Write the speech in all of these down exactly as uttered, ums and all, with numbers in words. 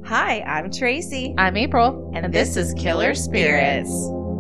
Hi, I'm Tracy. I'm April, and, and this, this is Killer Spirits.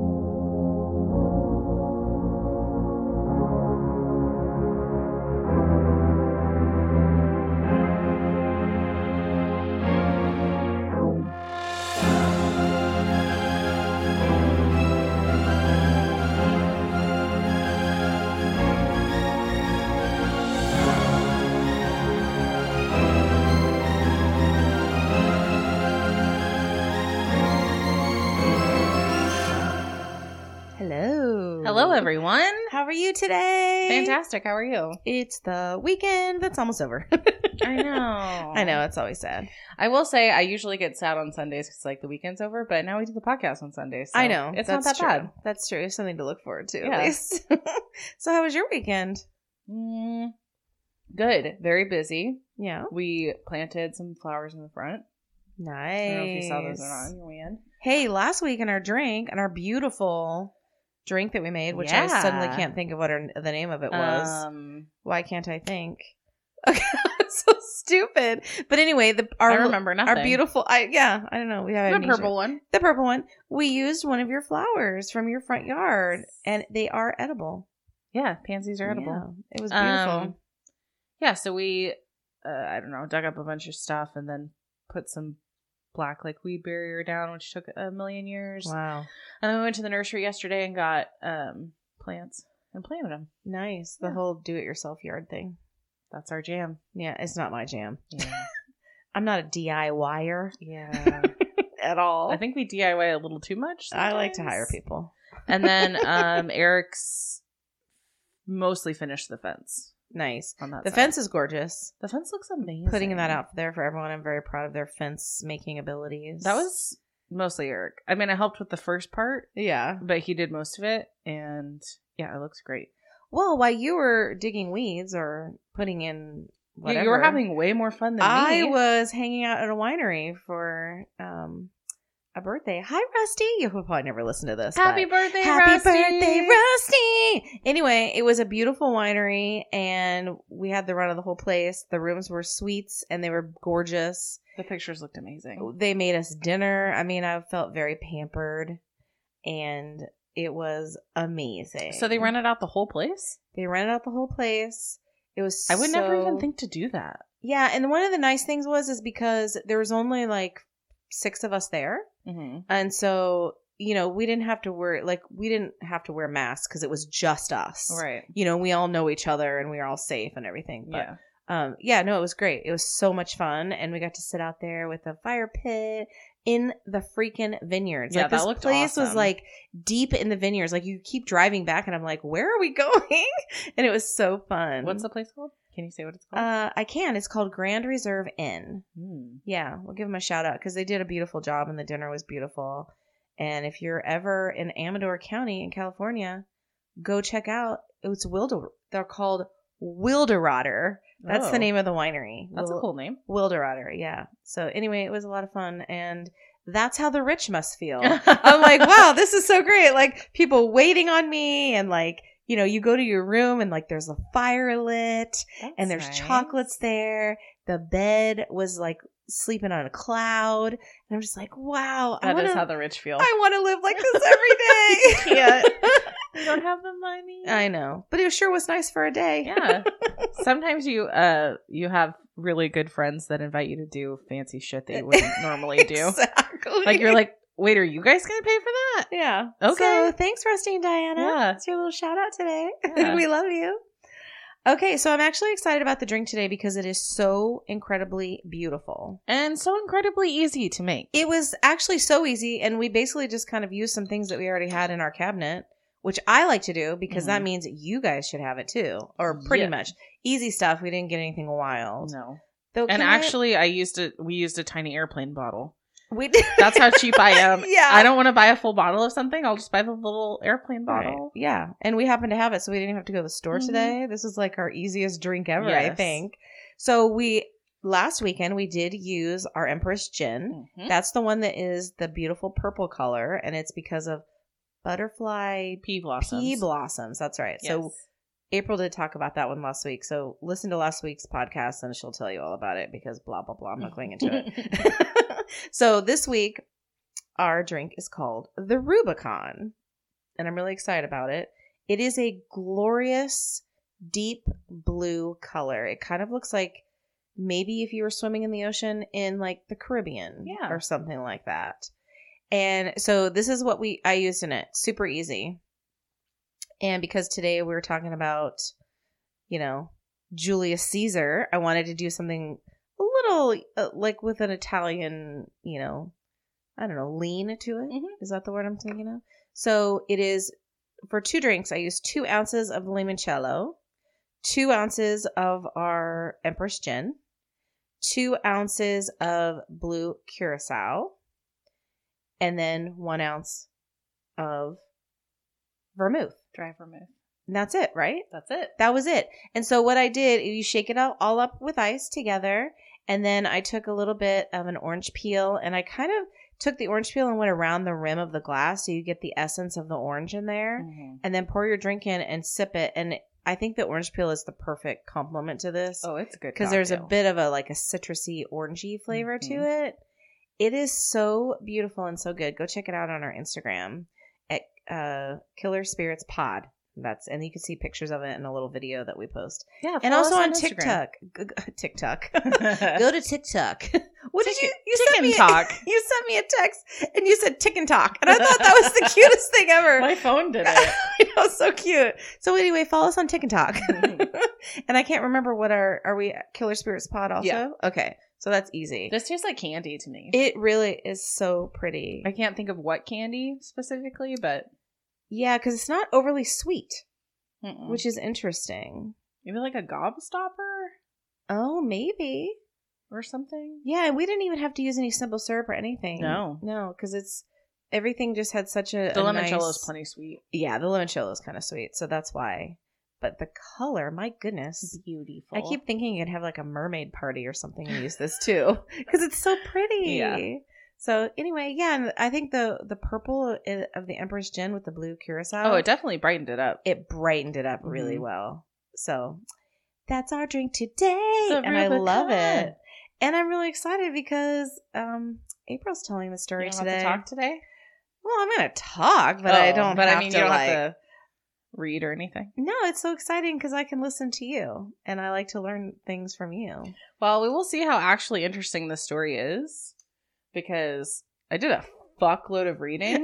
Hello, everyone. How are you today? Fantastic. How are you? It's the weekend that's almost over. I know. I know. It's always sad. I will say I usually get sad on Sundays because like the weekend's over, but now we do the podcast on Sundays. So I know. It's that's not that true. bad. That's true. Something to look forward to, yeah. at least. So how was your weekend? Mm, good. Very busy. Yeah. We planted some flowers in the front. Nice. I don't know if you saw those or not on your way in. Hey, last week in our drink, and our beautiful drink that we made, which yeah. I suddenly can't think of what our, the name of it was. Um, Why can't I think? Okay, so stupid. But anyway, the our, I remember nothing. Our beautiful, I yeah, I don't know. We have the amnesia. purple one. The purple one. We used one of your flowers from your front yard, and they are edible. Yeah, pansies are edible. Yeah, it was beautiful. Um, yeah, so we, uh, I don't know, dug up a bunch of stuff and then put some black like weed barrier down, which took a million years. Wow. And then we went to the nursery yesterday and got um plants and planted them. Nice. The yeah. whole do-it-yourself yard thing. That's our jam. Yeah, it's not my jam. Yeah. I'm not a D I Y er. Yeah. At all. I think we D I Y a little too much sometimes. I like to hire people. And then um Eric's mostly finished the fence. Nice. On that the side. Fence is gorgeous. The fence looks amazing. Putting that out there for everyone. I'm very proud of their fence making abilities. That was mostly Eric. I mean, I helped with the first part. Yeah. But he did most of it. And yeah, it looks great. Well, while you were digging weeds or putting in whatever. Yeah, you were having way more fun than I me. I was hanging out at a winery for um, a birthday. Hi, Rusty. You'll probably never listen to this. Happy birthday, Happy Rusty. birthday, Rusty. Anyway, it was a beautiful winery, and we had the run of the whole place. The rooms were suites, and they were gorgeous. The pictures looked amazing. They made us dinner. I mean, I felt very pampered, and it was amazing. So they rented out the whole place? They rented out the whole place. It was I would so... never even think to do that. Yeah, and one of the nice things was is because there was only like six of us there. Mm-hmm. And so, you know, we didn't have to wear, like, we didn't have to wear masks because it was just us. Right. You know, we all know each other and we were all safe and everything. But, yeah. Um, yeah, no, it was great. It was so much fun. And we got to sit out there with a fire pit in the freaking vineyards. Yeah, like, that this looked place awesome. was like deep in the vineyards. Like, you keep driving back and I'm like, where are we going? And it was so fun. What's the place called? Can you say what it's called? Uh, I can. It's called Grand Reserve Inn. Hmm. Yeah, we'll give them a shout out because they did a beautiful job and the dinner was beautiful. And if you're ever in Amador County in California, go check out. It's Wilder. They're called Wilderotter. That's oh. the name of the winery. That's Wil- a cool name. Wilderotter, yeah. So anyway, it was a lot of fun. And that's how the rich must feel. I'm like, wow, this is so great. Like, people waiting on me and like, you know, you go to your room and like there's a fire lit That's and there's nice. chocolates there. The bed was like sleeping on a cloud. And I'm just like, wow. That I wanna, is how the rich feel. I want to live like this every day. You can't. You don't have the money. I know. But it sure was nice for a day. Yeah. Sometimes you uh you have really good friends that invite you to do fancy shit that you wouldn't normally do. Exactly. Like you're like, wait, are you guys gonna pay for that? Yeah. Okay. So thanks, Rusty and Diana. Yeah. That's your little shout out today. Yeah. We love you. Okay, so I'm actually excited about the drink today because it is so incredibly beautiful. And so incredibly easy to make. It was actually so easy, and we basically just kind of used some things that we already had in our cabinet, which I like to do because Mm-hmm. that means you guys should have it too, or pretty Yeah. much. Easy stuff. We didn't get anything wild. No. Though, And can I- actually, I used a we used a tiny airplane bottle. we did. That's how cheap I am. Yeah. I don't want to buy a full bottle of something. I'll just buy the little airplane Right. bottle. Yeah. And we happen to have it, so we didn't have to go to the store Mhm. today. This is like our easiest drink ever, I Yes. think. So we, last weekend, we did use our Empress Gin. Mhm. That's the one that is the beautiful purple color, and it's because of butterfly Pea blossoms. pea blossoms. That's right. So Yes. April did talk about that one last week. So listen to last week's podcast and she'll tell you all about it because blah, blah, blah. I'm not going into it. So this week, our drink is called the Rubicon. And I'm really excited about it. It is a glorious, deep blue color. It kind of looks like maybe if you were swimming in the ocean in like the Caribbean yeah. or something like that. And so this is what we I used in it. Super easy. And because today we were talking about, you know, Julius Caesar, I wanted to do something a little uh, like with an Italian, you know, I don't know, lean to it. Mm-hmm. Is that the word I'm thinking of? So it is, for two drinks, I used two ounces of limoncello, two ounces of our Empress Gin, two ounces of blue curacao, and then one ounce of vermouth. Dry vermouth. And that's it, right? That's it. That was it. And so what I did, you shake it out all up with ice together. And then I took a little bit of an orange peel and I kind of took the orange peel and went around the rim of the glass so you get the essence of the orange in there. Mm-hmm. And then pour your drink in and sip it. And I think the orange peel is the perfect complement to this. Oh, it's good. Because there's a bit of a like a citrusy, orangey flavor mm-hmm. to it. It is so beautiful and so good. Go check it out on our Instagram at uh, Killer Spirits Pod. That's and you can see pictures of it in a little video that we post. Yeah, and also on, on TikTok. TikTok. Go to TikTok. What Tick, did you? You tick sent me and talk. A, you sent me a text and you said tick and talk, and I thought that was the cutest thing ever. My phone did it. I know, so cute. So anyway, follow us on Tick and Talk. And I can't remember what our are we Killer Spirits Pod also? Yeah. Okay, so that's easy. This tastes like candy to me. It really is so pretty. I can't think of what candy specifically, but Yeah, because it's not overly sweet, Mm-mm. which is interesting. maybe like a gobstopper Oh, maybe. or something. Yeah, and we didn't even have to use any simple syrup or anything. No. No, because it's everything just had such a The a limoncello nice, is plenty sweet. Yeah, the limoncello is kind of sweet, so that's why. But the color, my goodness. Beautiful. I keep thinking you'd have like a mermaid party or something and use this too because it's so pretty. Yeah. So anyway, yeah, and I think the the purple of the Empress Gin with the blue curacao. Oh, it definitely brightened it up. It brightened it up really Mhm. well. So that's our drink today, The and I love Rubicon. it. And I'm really excited because um, April's telling the You story don't today. have to talk today? Well, I'm going to talk, but I Oh, don't. But have I mean, to, you don't like, have to read or anything. No, it's so exciting because I can listen to you, and I like to learn things from you. Well, we will see how actually interesting this story is because I did a fuckload of reading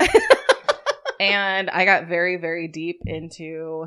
and I got very, very deep into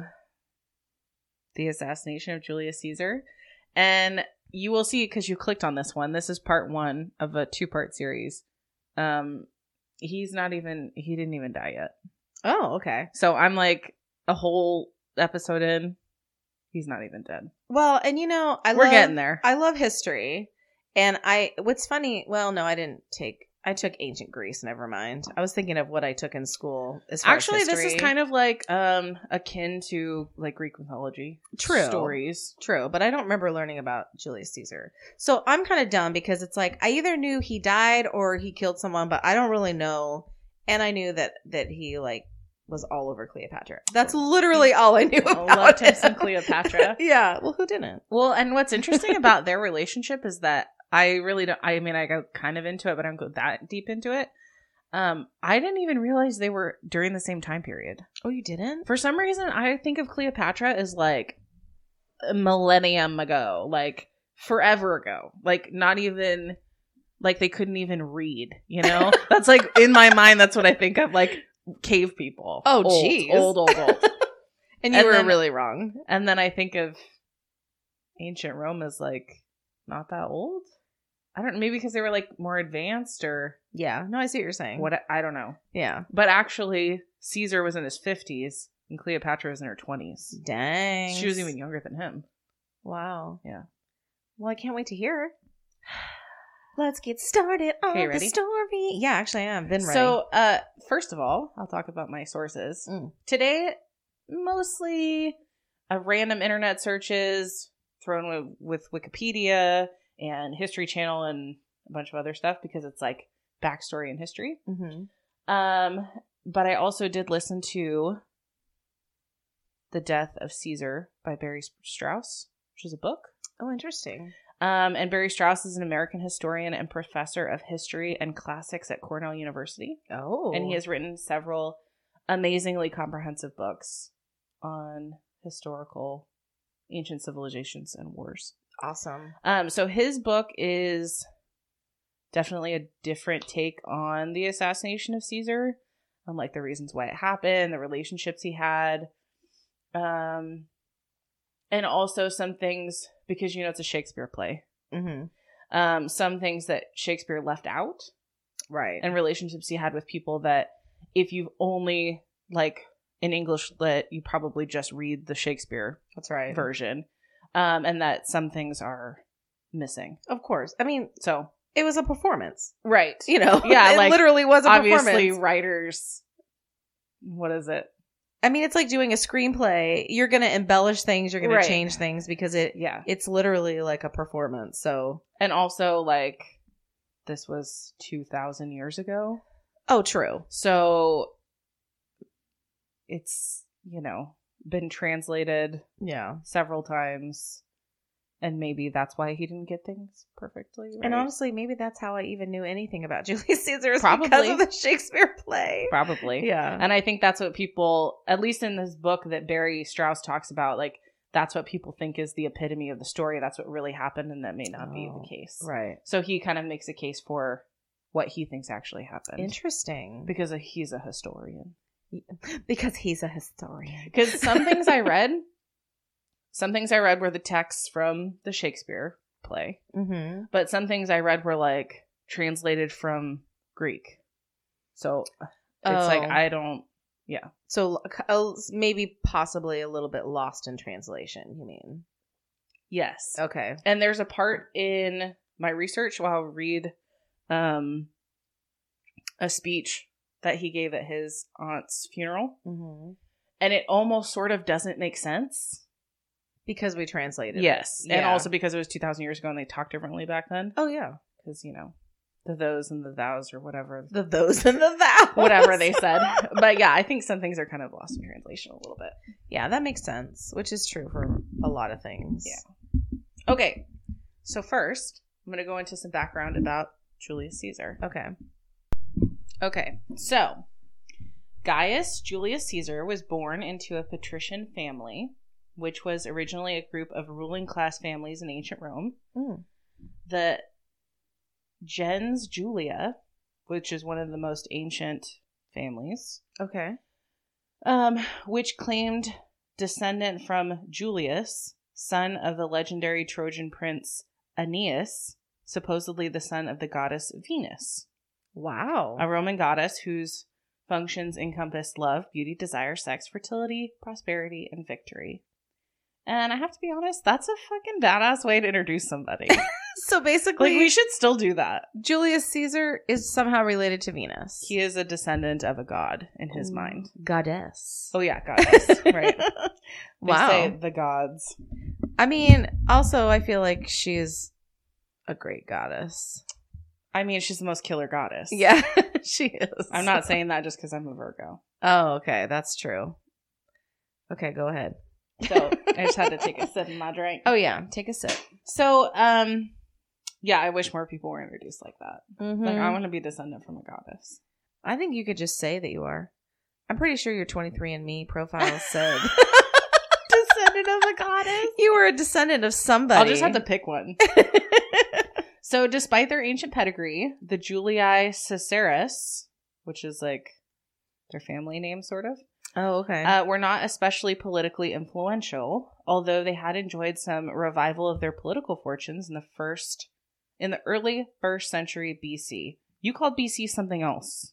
the assassination of Julius Caesar. And you will see because you clicked on this one. This is part one of a two-part series. Um, he's not even, he didn't even die yet. Oh, okay. So I'm like a whole episode in. He's not even dead. Well, and you know, I We're love, getting there. I love history, and I. What's funny? Well, no, I didn't take. I took ancient Greece. Never mind. I was thinking of what I took in school. As far Actually, as this is history. kind of like um akin to like Greek mythology. True. Stories. True, but I don't remember learning about Julius Caesar. So I'm kind of dumb because it's like I either knew he died or he killed someone, but I don't really know. And I knew that that he like was all over Cleopatra. That's literally all I knew about Loved him him. some Cleopatra. Yeah. Well, who didn't? Well, and what's interesting about their relationship is that I really don't. I mean, I go kind of into it, but I don't go that deep into it. Um, I didn't even realize they were during the same time period. Oh, you didn't? For some reason, I think of Cleopatra as like a millennium ago, like forever ago, like not even like they couldn't even read. You know, that's like in my mind. That's what I think of, like cave people. Oh, old, geez. old, old, old. And you And were then- really wrong. And then I think of ancient Rome as like not that old. I don't maybe because they were like more advanced or Yeah. No, I see what you're saying. what. I don't know. Yeah. But actually, Caesar was in his fifties and Cleopatra was in her twenties. Dang. She was even younger than him. Wow. Yeah. Well, I can't wait to hear. Let's get started on Okay, the ready? story. Yeah, actually, I am. Been ready. So, uh, first of all, I'll talk about my sources. Mm. Today, mostly a random internet searches thrown with, with Wikipedia and History Channel and a bunch of other stuff because it's like backstory and history. Mm-hmm. Um, but I also did listen to The Death of Caesar by Barry Strauss, which is a book. Oh, interesting. Um, and Barry Strauss is an American historian and professor of history and classics at Cornell University. Oh. And he has written several amazingly comprehensive books on historical ancient civilizations and wars. Awesome. Um, so his book is definitely a different take on the assassination of Caesar, on like the reasons why it happened, the relationships he had, um, and also some things, because you know it's a Shakespeare play. Mm-hmm. Um, some things that Shakespeare left out, right, and relationships he had with people that, if you've only like in English lit, you probably just read the Shakespeare that's right version, um, and that some things are missing. Of course, I mean, so it was a performance, right? You know, yeah, it like literally was a obviously performance. Writers. What is it? I mean, it's like doing a screenplay. You're going to embellish things. You're going Right. to change things because it, Yeah. it's literally like a performance. So, and also like this was two thousand years ago. Oh, true. So it's, you know, been translated Yeah. several times. And maybe that's why he didn't get things perfectly right. And honestly, maybe that's how I even knew anything about Julius Caesar, is Probably. because of the Shakespeare play. Probably. Yeah. And I think that's what people, at least in this book that Barry Strauss talks about, like, that's what people think is the epitome of the story. That's what really happened, and that may not Oh, be the case. Right. So he kind of makes a case for what he thinks actually happened. Interesting. Because he's a historian. Because he's a historian. Because some things I read, some things I read were the texts from the Shakespeare play. Mm-hmm. But some things I read were like translated from Greek. So it's Oh. like, I don't, yeah. So uh, maybe possibly a little bit lost in translation, you mean? Yes. Okay. And there's a part in my research where I'll read um, a speech that he gave at his aunt's funeral. Mm-hmm. And it almost sort of doesn't make sense. Because we translated Yes. it. And Yeah. also because it was two thousand years ago and they talked differently back then. Oh, yeah. Because, you know, the those and the thous or whatever. The those and the thous. Whatever they said. But yeah, I think some things are kind of lost in translation a little bit. Yeah, that makes sense, which is true for a lot of things. Yeah. Okay. So first, I'm going to go into some background about Julius Caesar. Okay. Okay. So, Gaius Julius Caesar was born into a patrician family, which was originally a group of ruling class families in ancient Rome. Mm. The gens Julia, which is one of the most ancient families, Okay. um, which claimed descendant from Julius, son of the legendary Trojan prince Aeneas, supposedly the son of the goddess Venus, Wow. a Roman goddess whose functions encompassed love, beauty, desire, sex, fertility, prosperity, and victory. And I have to be honest, that's a fucking badass way to introduce somebody. So basically, Like, we should still do that. Julius Caesar is somehow related to Venus. He is a descendant of a god in his Ooh. mind. Goddess. Oh, yeah, goddess. Right. They Wow. say the gods. I mean, also, I feel like she's a great goddess. I mean, she's the most killer goddess. Yeah, she is. I'm not saying that just because I'm a Virgo. Oh, okay. That's true. Okay, go ahead. So I just had to take a sip of my drink. Oh, yeah. Take a sip. So, um, yeah, I wish more people were introduced like that. Mm-hmm. Like, I want to be descendant from a goddess. I think you could just say that you are. I'm pretty sure your twenty-three and me profile said Descendant of a goddess? you were a descendant of somebody. I'll just have to pick one. So, despite their ancient pedigree, the Julii Caesaris, which is like their family name, sort of, Oh, okay. uh, were not especially politically influential, although they had enjoyed some revival of their political fortunes in the first, in the early first century B C. You called B C something else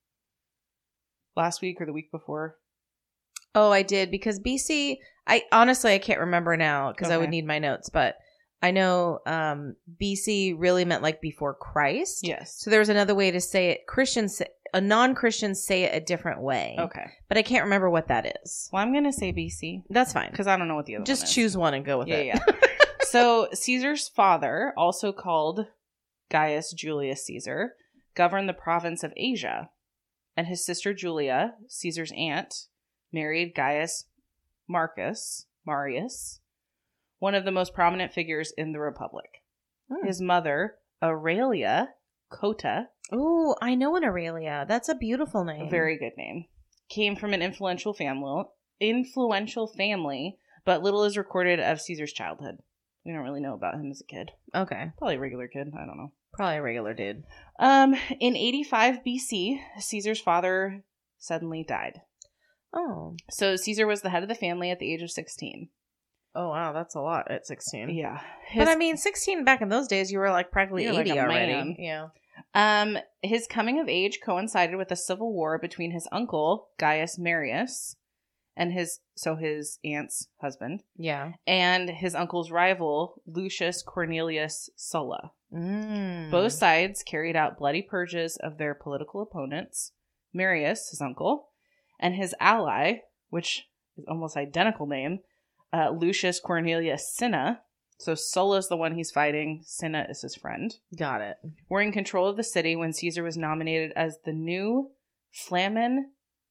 last week or the week before. Oh, I did, because B C, I honestly, I can't remember now because I would Okay. need my notes, but I know um, B C really meant like before Christ. Yes. So there was another way to say it. Christians, say- a non-Christian say it a different way. Okay. But I can't remember what that is. Well, I'm going to say B C That's fine. because I don't know what the other Just one is. choose one and go with Yeah, it. yeah. So Caesar's father, also called Gaius Julius Caesar, governed the province of Asia, and his sister Julia, Caesar's aunt, married Gaius Marcus, Marius, one of the most prominent figures in the Republic. Hmm. His mother, Aurelia Cotta. Oh, I know an Aurelia. That's a beautiful name. A very good name. Came from an influential family, influential family, but little is recorded of Caesar's childhood. We don't really know about him as a kid. Okay. Probably a regular kid. I don't know. Probably a regular dude. Um, in eighty-five B C, Caesar's father suddenly died. Oh. So Caesar was the head of the family at the age of sixteen. Oh, wow. That's a lot at sixteen. Yeah. His, but I mean, sixteen back in those days, you were like practically eighty like already. Man. Yeah. Um, his coming of age coincided with a civil war between his uncle, Gaius Marius, and his, so his aunt's husband. Yeah. And his uncle's rival, Lucius Cornelius Sulla. Mm. Both sides carried out bloody purges of their political opponents. Marius, his uncle, and his ally, which is almost identical name, uh, Lucius Cornelius Cinna. So Sulla's the one he's fighting. Cinna is his friend. Got it. Were in control of the city when Caesar was nominated as the new Flamen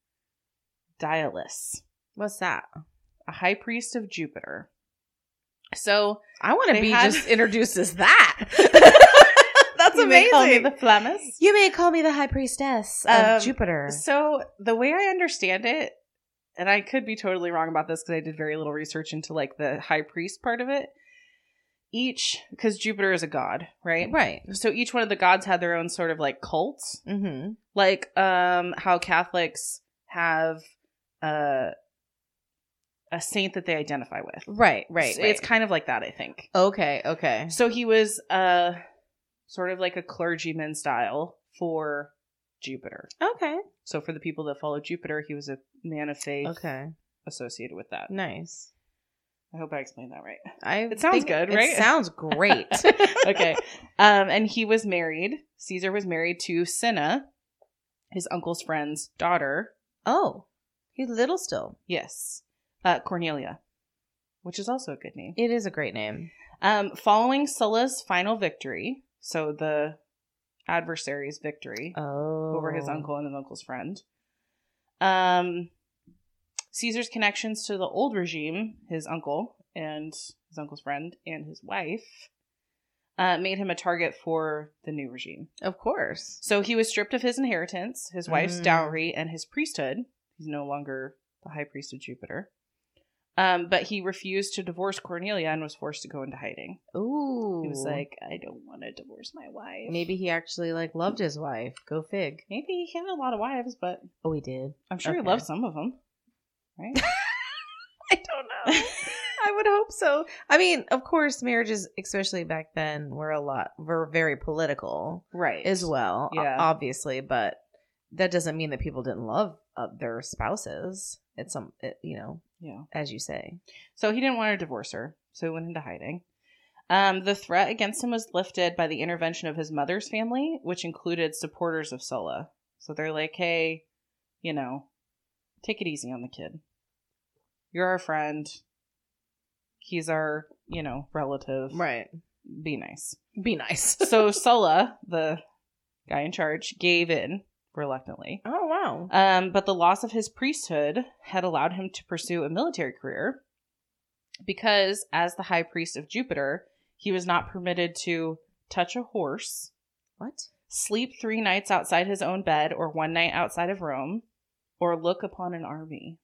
Dialis. What's that? A high priest of Jupiter. So I want to be had... just introduced as that. That's you amazing. May call me the Flamus. You may call me the high priestess of um, Jupiter. So the way I understand it, and I could be totally wrong about this because I did very little research into like the high priest part of it. Each, because Jupiter is a god, right? Right. So each one of the gods had their own sort of like cults. Mm-hmm. Like um, how Catholics have uh, a saint that they identify with. Right, right, so right. It's kind of like that, I think. Okay, okay. So he was uh, sort of like a clergyman style for Jupiter. Okay. So for the people that follow Jupiter, he was a man of faith. Okay. Associated with that. Nice. I hope I explained that right. I it sounds good, right? It sounds great. Okay. Um, and he was married. Caesar was married to Cinna, his uncle's friend's daughter. Oh, he's little still. Yes. Uh, Cornelia, which is also a good name. It is a great name. Um, following Sulla's final victory, so the adversary's victory oh. over his uncle and his uncle's friend, um, Caesar's connections to the old regime, his uncle and his uncle's friend and his wife, uh, made him a target for the new regime. Of course. So he was stripped of his inheritance, his wife's mm. dowry, and his priesthood. He's no longer the high priest of Jupiter. Um, but he refused to divorce Cornelia and was forced to go into hiding. Ooh. He was like, I don't want to divorce my wife. Maybe he actually like loved his wife. Go fig. Maybe he had a lot of wives, but... Oh, he did? I'm sure okay. he loved some of them. Right? I don't know. I would hope so. I mean, of course, marriages, especially back then, were a lot, were very political, right? As well, yeah, obviously. But that doesn't mean that people didn't love uh, their spouses. It's some, it, you know, yeah, as you say. So he didn't want to divorce her, so he went into hiding. Um, the threat against him was lifted by the intervention of his mother's family, which included supporters of Sulla. So they're like, hey, you know, take it easy on the kid. You're our friend. He's our, you know, relative. Right. Be nice. Be nice. So Sulla, the guy in charge, gave in reluctantly. Oh, wow. Um, but the loss of his priesthood had allowed him to pursue a military career because, as the high priest of Jupiter, he was not permitted to touch a horse. What? Sleep three nights outside his own bed or one night outside of Rome, or look upon an army.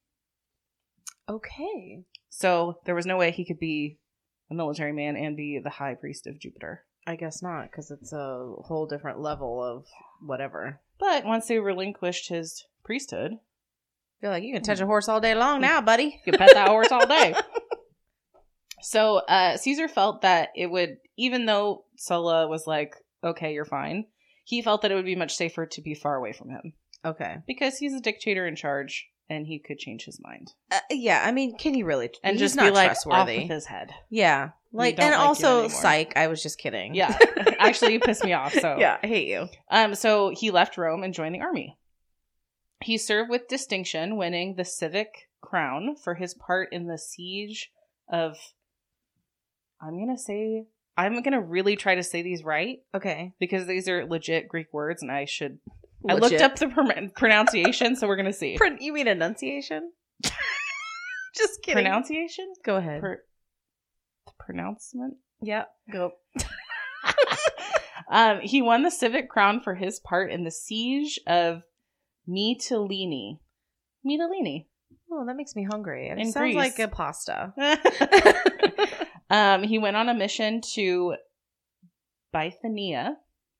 Okay. So there was no way he could be a military man and be the high priest of Jupiter. I guess not, because it's a whole different level of whatever. But once they relinquished his priesthood... I feel like you can touch a horse all day long now, buddy. You can pet that horse all day. So uh, Caesar felt that it would, even though Sulla was like, okay, you're fine, he felt that it would be much safer to be far away from him. Okay. Because he's a dictator in charge. And he could change his mind. Uh, yeah, I mean, can you really? And he's just not be like, trustworthy. off with his head. Yeah. Like, and like also, psych, I was just kidding. Yeah. Actually, you pissed me off, so. Yeah, I hate you. Um. So he left Rome and joined the army. He served with distinction, winning the civic crown for his part in the siege of, I'm going to say, I'm going to really try to say these right. Okay. Because these are legit Greek words, and I should... Legit. I looked up the pr- pronunciation, so we're going to see. You mean enunciation? Just kidding. pronunciation? Go ahead. Per- pronouncement? Yeah. Go. um, he won the Civic Crown for his part in the siege of Mytilene. Mytilene. Oh, that makes me hungry. It In sounds Greece. like a pasta. um, he went on a mission to Bithynia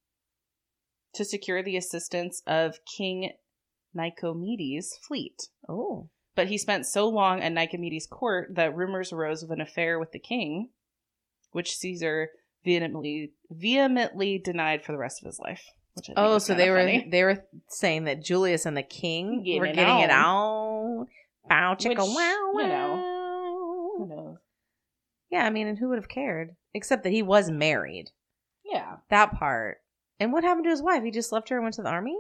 to secure the assistance of King Nicomedes' fleet. Oh. But he spent so long at Nicomedes' court that rumors arose of an affair with the king, which Caesar vehemently vehemently denied for the rest of his life. Which I think Oh, is so kinda they were funny. they were saying that Julius and the king Getting were it getting it on. out. Bow chicka Which, wow wow. you know, Who knows? Yeah, I mean, and who would have cared? Except that he was married. Yeah. That part. And what happened to his wife? He just left her and went to the army?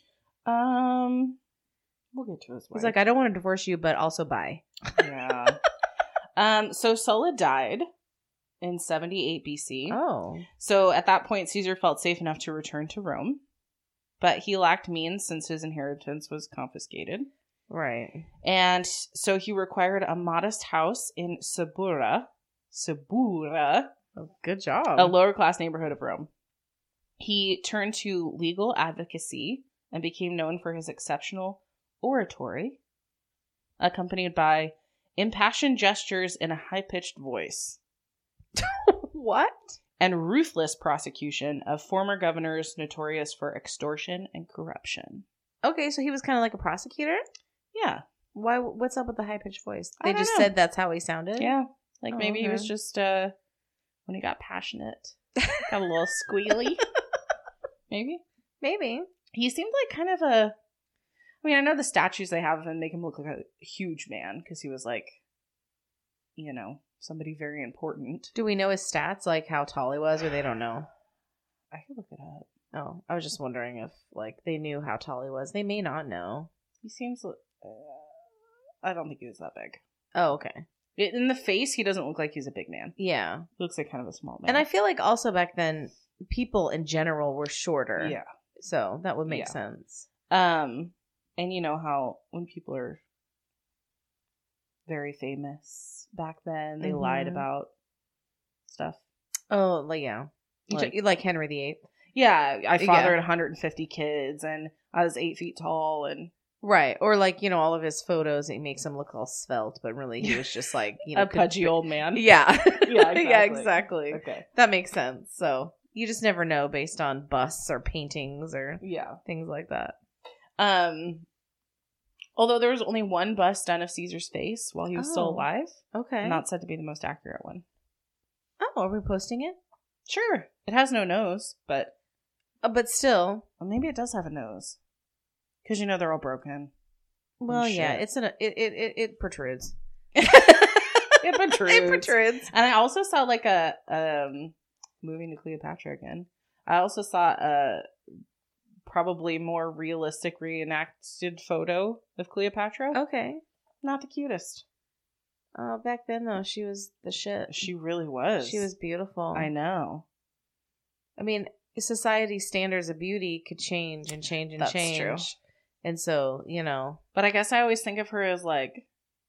Um, we'll get to his wife. He's like, I don't want to divorce you, but also bye. Yeah. um. So Sulla died in seventy-eight B C. Oh. So at that point, Caesar felt safe enough to return to Rome, but he lacked means since his inheritance was confiscated. Right. And so he required a modest house in Subura, Subura, Oh, good job. a lower class neighborhood of Rome. He turned to legal advocacy and became known for his exceptional oratory, accompanied by impassioned gestures in a high-pitched voice. What? And ruthless prosecution of former governors notorious for extortion and corruption. Okay, so he was kind of like a prosecutor? Yeah. Why? What's up with the high-pitched voice? I They don't just know. said that's how he sounded? Yeah. Like Oh, maybe he was okay. just, uh, when he got passionate, got a little squealy. Maybe. Maybe. He seemed like kind of a, I mean, I know the statues they have of him make him look like a huge man because he was like, you know, somebody very important. Do we know his stats, like how tall he was, or they don't know? I could look it up. Oh, I was just wondering if, like, they knew how tall he was. They may not know. He seems, uh, I don't think he was that big. Oh, okay. It, in the face, he doesn't look like he's a big man. Yeah. He looks like kind of a small man. And I feel like also back then, people in general were shorter. Yeah. So that would make Yeah. sense. Um, and you know how when people are very famous back then, they Mhm. lied about stuff. Oh, like, yeah. You Like- like, like Henry the Eighth. Yeah, I fathered Yeah. one hundred fifty kids, and I was eight feet tall, and Right. Or like, you know, all of his photos, it makes him look all svelte, but really he was just like, you know, a could- pudgy old man. Yeah. Yeah, Yeah, exactly. exactly. Okay. That makes sense. So you just never know based on busts or paintings or Yeah. things like that. Um. Although there was only one bust done of Caesar's face while he was still Oh. alive, Okay. not said to be the most accurate one. Oh, are we posting it? Sure, it has no nose, but Uh, but still, well, maybe it does have a nose, because you know they're all broken. well, yeah, shit. it's an it it it, it protrudes. It protrudes. It protrudes. And I also saw like a um moving to Cleopatra again. I also saw a probably more realistic reenacted photo of Cleopatra. Okay. Not the cutest. Oh, back then though, she was the shit. She really was. She was beautiful. I know. I mean, society's standards of beauty could change and change and That's change. true. And so, you know, But I guess I always think of her as like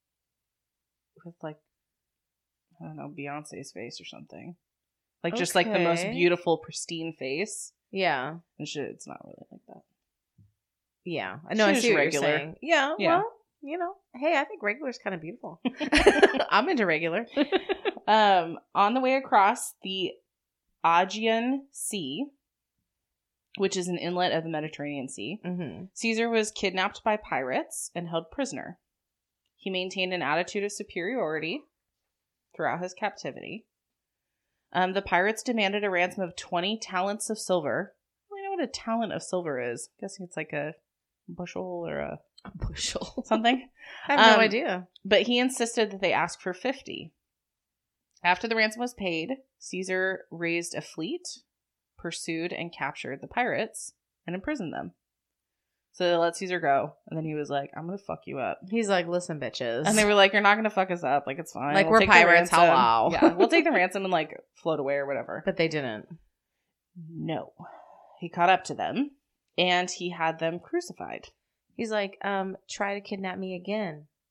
with like I don't know, Beyonce's face or something. Like just like the most Okay. beautiful, pristine face. yeah. And shit, it's not really like that. Yeah. I know I She was see what regular. you're saying. Yeah, Yeah. well, you know, hey, I think regular's kind of beautiful. I'm into regular. um, on the way across the Aegean Sea, which is an inlet of the Mediterranean Sea, Mm-hmm. Caesar was kidnapped by pirates and held prisoner. He maintained an attitude of superiority throughout his captivity. Um, the pirates demanded a ransom of twenty talents of silver. I don't really know what a talent of silver is. I'm guessing it's like a bushel or a A bushel. something. I have Um, no idea. But he insisted that they ask for fifty. After the ransom was paid, Caesar raised a fleet, pursued and captured the pirates, and imprisoned them. So they let Caesar go, and then he was like, I'm gonna fuck you up. He's like, listen, bitches. And they were like, you're not gonna fuck us up. Like, it's fine. Like, We'll we're take the pirates, ransom." hello. Yeah, we'll take the ransom and, like, float away or whatever. But they didn't. No. He caught up to them, and he had them crucified. He's like, um, try to kidnap me again.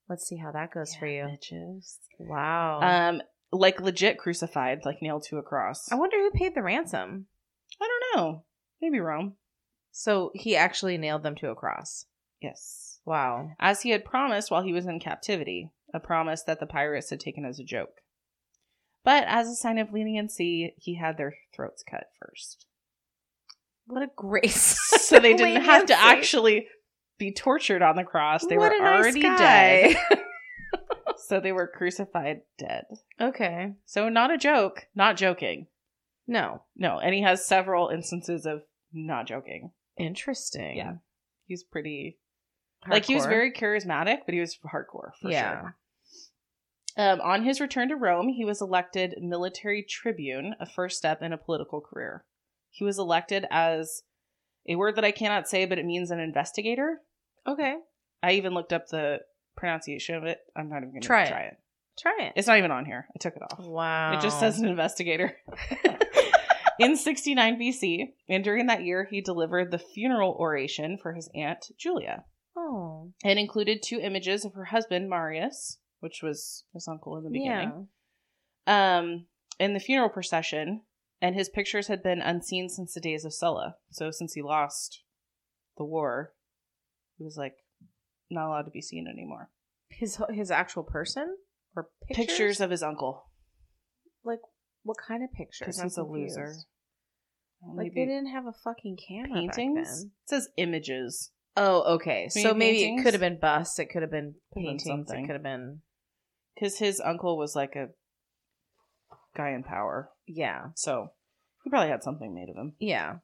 Let's see how that goes Yeah, for you. Bitches. Wow. Um, like legit crucified, like nailed to a cross. I wonder who paid the ransom. I don't know. Maybe Rome. So he actually nailed them to a cross. Yes. Wow. As he had promised while he was in captivity, a promise that the pirates had taken as a joke. But as a sign of leniency, he had their throats cut first. What a grace. So they didn't have to Leniency. actually be tortured on the cross. They What were a nice already guy. dead. So they were crucified dead. Okay. So not a joke. Not joking. No. No. And he has several instances of not joking. Interesting. Yeah. He's pretty... Like, he was Hardcore. very charismatic, but he was hardcore, for Yeah. sure. Um, on his return to Rome, he was elected military tribune, a first step in a political career. He was elected as a word that I cannot say, but it means an investigator. Okay. I even looked up the pronunciation of it. I'm not even going to Try try, it. it. Try it. It's not even on here. I took it off. Wow. It just says an investigator. In sixty-nine B C, and during that year, he delivered the funeral oration for his aunt, Julia. Oh. It included two images of her husband, Marius, which was his uncle in the beginning, Yeah. um, in the funeral procession, and his pictures had been unseen since the days of Sulla. So since he lost the war, he was like not allowed to be seen anymore. His his actual person or pictures, Pictures of his uncle, like what kind of pictures? because I'm he's a confused. loser. Like they didn't have a fucking camera paintings. back then. It says images. Oh, okay. Maybe So maybe paintings? it could have been busts. It could have been Could have been paintings. It something. could have been Because his uncle was like a guy in power. yeah, So he probably had something made of him. yeah.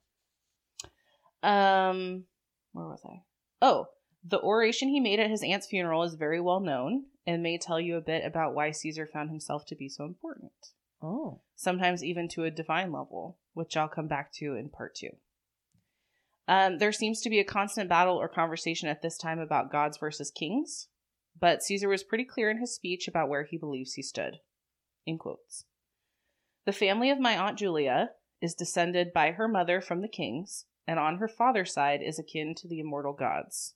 Um, where was I? Oh, the oration he made at his aunt's funeral is very well known and may tell you a bit about why Caesar found himself to be so important. Oh, Sometimes even to a divine level, which I'll come back to in part two. Um, there seems to be a constant battle or conversation at this time about gods versus kings, but Caesar was pretty clear in his speech about where he believes he stood. In quotes. The family of my Aunt Julia is descended by her mother from the kings, and on her father's side is akin to the immortal gods.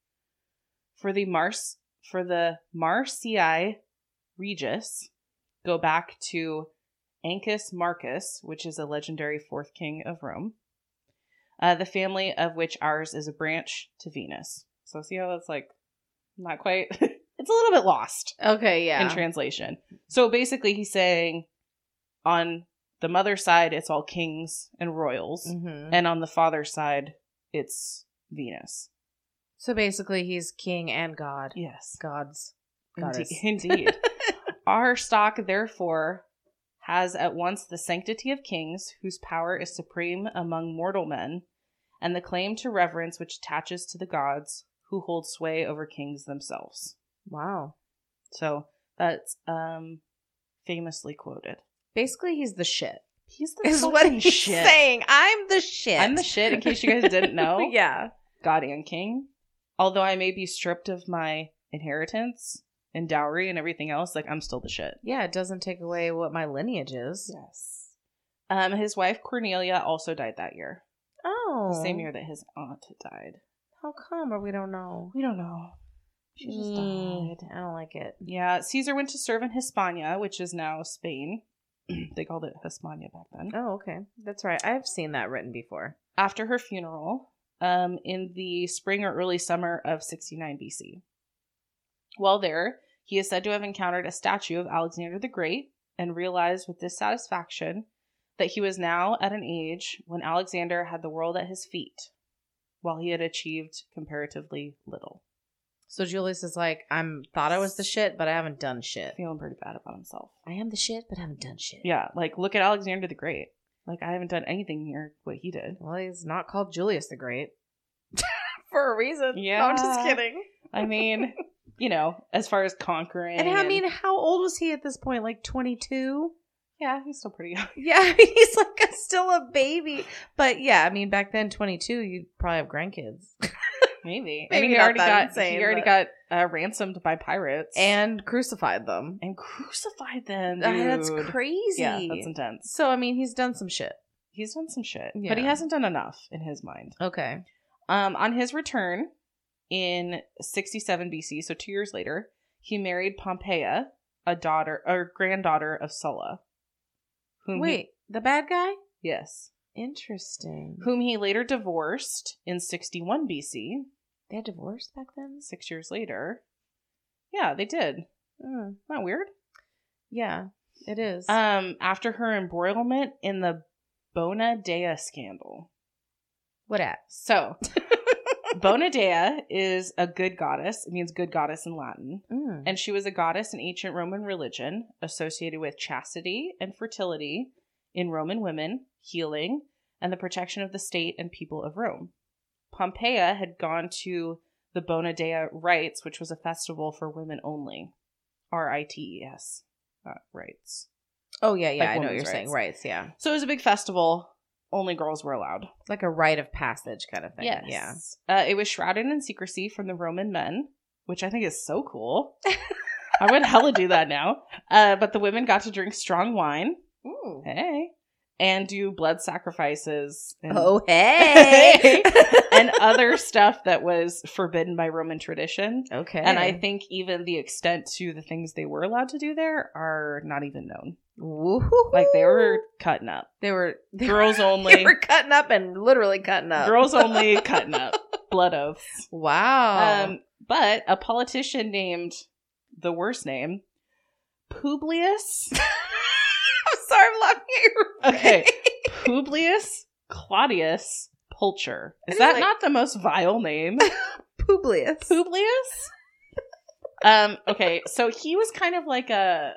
For the Mars, for the Marcii Regis, go back to Ancus Marcus, which is a legendary fourth king of Rome. Uh, the family of which ours is a branch to Venus. So see how that's like not quite. It's a little bit lost okay, yeah. in translation. So basically, he's saying on the mother's side, it's all kings and royals, Mm-hmm. and on the father's side, it's Venus. So basically, he's king and god. Yes, Gods. Indeed. Goddess. Indeed. Our stock, therefore, has at once the sanctity of kings, whose power is supreme among mortal men, and the claim to reverence which attaches to the gods, who hold sway over kings themselves. Wow. So that's um famously quoted. Basically, he's the shit. He's the Is fucking what he's shit. saying. I'm the shit. I'm the shit, in case you guys didn't know. yeah. God and king. Although I may be stripped of my inheritance and dowry and everything else, like I'm still the shit. Yeah, it doesn't take away what my lineage is. Yes. Um, his wife Cornelia also died that year. Oh. The same year that his aunt died. How come? Or we don't know. We don't know. She just Mm, died. I don't like it. Yeah, Caesar went to serve in Hispania, which is now Spain. They called it Hispania back then. Oh, okay. That's right. I've seen that written before. After her funeral, um, in the spring or early summer of sixty-nine B C. While there, he is said to have encountered a statue of Alexander the Great and realized with dissatisfaction that he was now at an age when Alexander had the world at his feet, while he had achieved comparatively little. So Julius is like, I'm thought I was the shit, but I haven't done shit. Feeling pretty bad about himself. I am the shit, but I haven't done shit. Yeah, like, look at Alexander the Great. Like, I haven't done anything near what he did. Well, he's not called Julius the Great. For a reason. Yeah. No, I'm just kidding. I mean, you know, as far as conquering. And I mean, how old was he at this point? Like twenty-two? yeah, he's still pretty young. Yeah, I mean, he's like a, still a baby. But yeah, I mean, back then, twenty-two, you'd probably have grandkids. Maybe. Maybe and he not already that got insane, he already but- got uh, ransomed by pirates And crucified them. and crucified them. Uh, Dude. that's crazy. Yeah, that's intense. So, I mean, he's done some shit. He's done some shit, Yeah. but he hasn't done enough in his mind. Okay. Um, on his return in sixty-seven B C, so two years later, he married Pompeia, a daughter or granddaughter of Sulla. Whom Wait, he, the bad guy? yes. Interesting. Whom he later divorced in sixty-one B C. They had divorced back then? Six years later. Yeah, they did. Mm. Isn't that weird? Yeah, it is. Um, after her embroilment in the Bona Dea scandal. What at? So, Bona Dea is a good goddess. It means good goddess in Latin. Mm. And she was a goddess in ancient Roman religion associated with chastity and fertility in Roman women, healing, and the protection of the state and people of Rome. Pompeia had gone to the Bona Dea rites, which was a festival for women only. R I T E S. Not rites. Oh, yeah, yeah. Like I know what women's you're saying. rights. Rights, yeah. So it was a big festival. Only girls were allowed. It's like a rite of passage kind of thing. Yes. Yeah. Uh, it was shrouded in secrecy from the Roman men, which I think is so cool. I would hella do that now. Uh, but the women got to drink strong wine. Ooh. Hey. And do blood sacrifices. And, Oh, hey. and other stuff that was forbidden by Roman tradition. Okay. And I think even the extent to the things they were allowed to do there are not even known. Woo-hoo-hoo. Like they were cutting up. They were they Girls were, only. They were cutting up and literally cutting up. Girls only cutting up. Blood oaths. Wow. Um, but a politician named the worst name, Publius. I'm sorry, I'm laughing at your Okay, face. Publius Claudius Pulcher. Is It's that like- not the most vile name? Publius. Publius. Um. Okay, so he was kind of like a.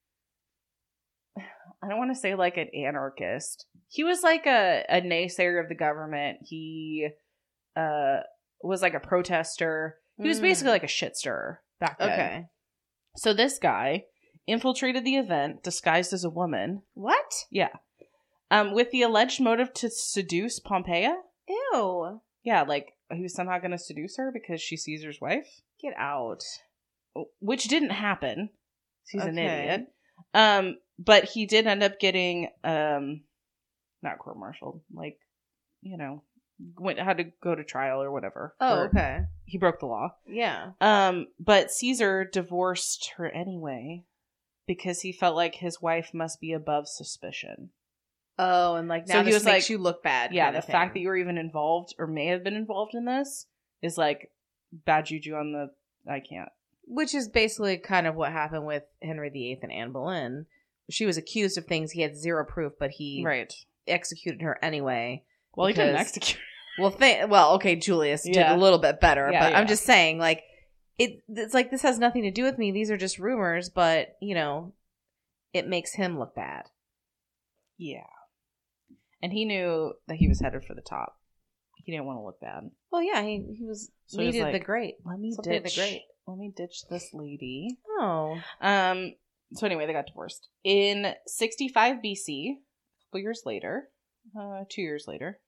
I don't want to say like an anarchist. He was like a, a naysayer of the government. He uh was like a protester. He was Mm. basically like a shit stirrer back then. Okay. So this guy infiltrated the event disguised as a woman. What? Yeah. Um, with the alleged motive to seduce Pompeia. Ew. Yeah, like he was somehow going to seduce her because she's Caesar's wife. Get out. Which didn't happen. He's an Okay. idiot. Um, but he did end up getting, um, not court-martialed, like, you know, went had to go to trial or whatever. Oh, for- okay. He broke the law. Yeah. Um, but Caesar divorced her anyway because he felt like his wife must be above suspicion. Oh, and like now So he this was makes like- you look bad. Yeah, kind the of fact that thing. you were even involved or may have been involved in this is like bad juju on the. I can't. Which is basically kind of what happened with Henry the Eighth and Anne Boleyn. She was accused of things he had zero proof, but he Right. executed her anyway. Well, he didn't because- execute. Well, th- well, okay, Julius did Yeah. a little bit better, Yeah, but yeah. I'm just saying, like, it. It's like this has nothing to do with me. These are just rumors, but you know, it makes him look bad. Yeah. And he knew that he was headed for the top. He didn't want to look bad. Well, yeah, he he was So he was needed the like, great. Let me Something ditch. the great. Let me ditch this lady. Oh, Um. So anyway, they got divorced in sixty-five B C. A couple years later, uh, two years later.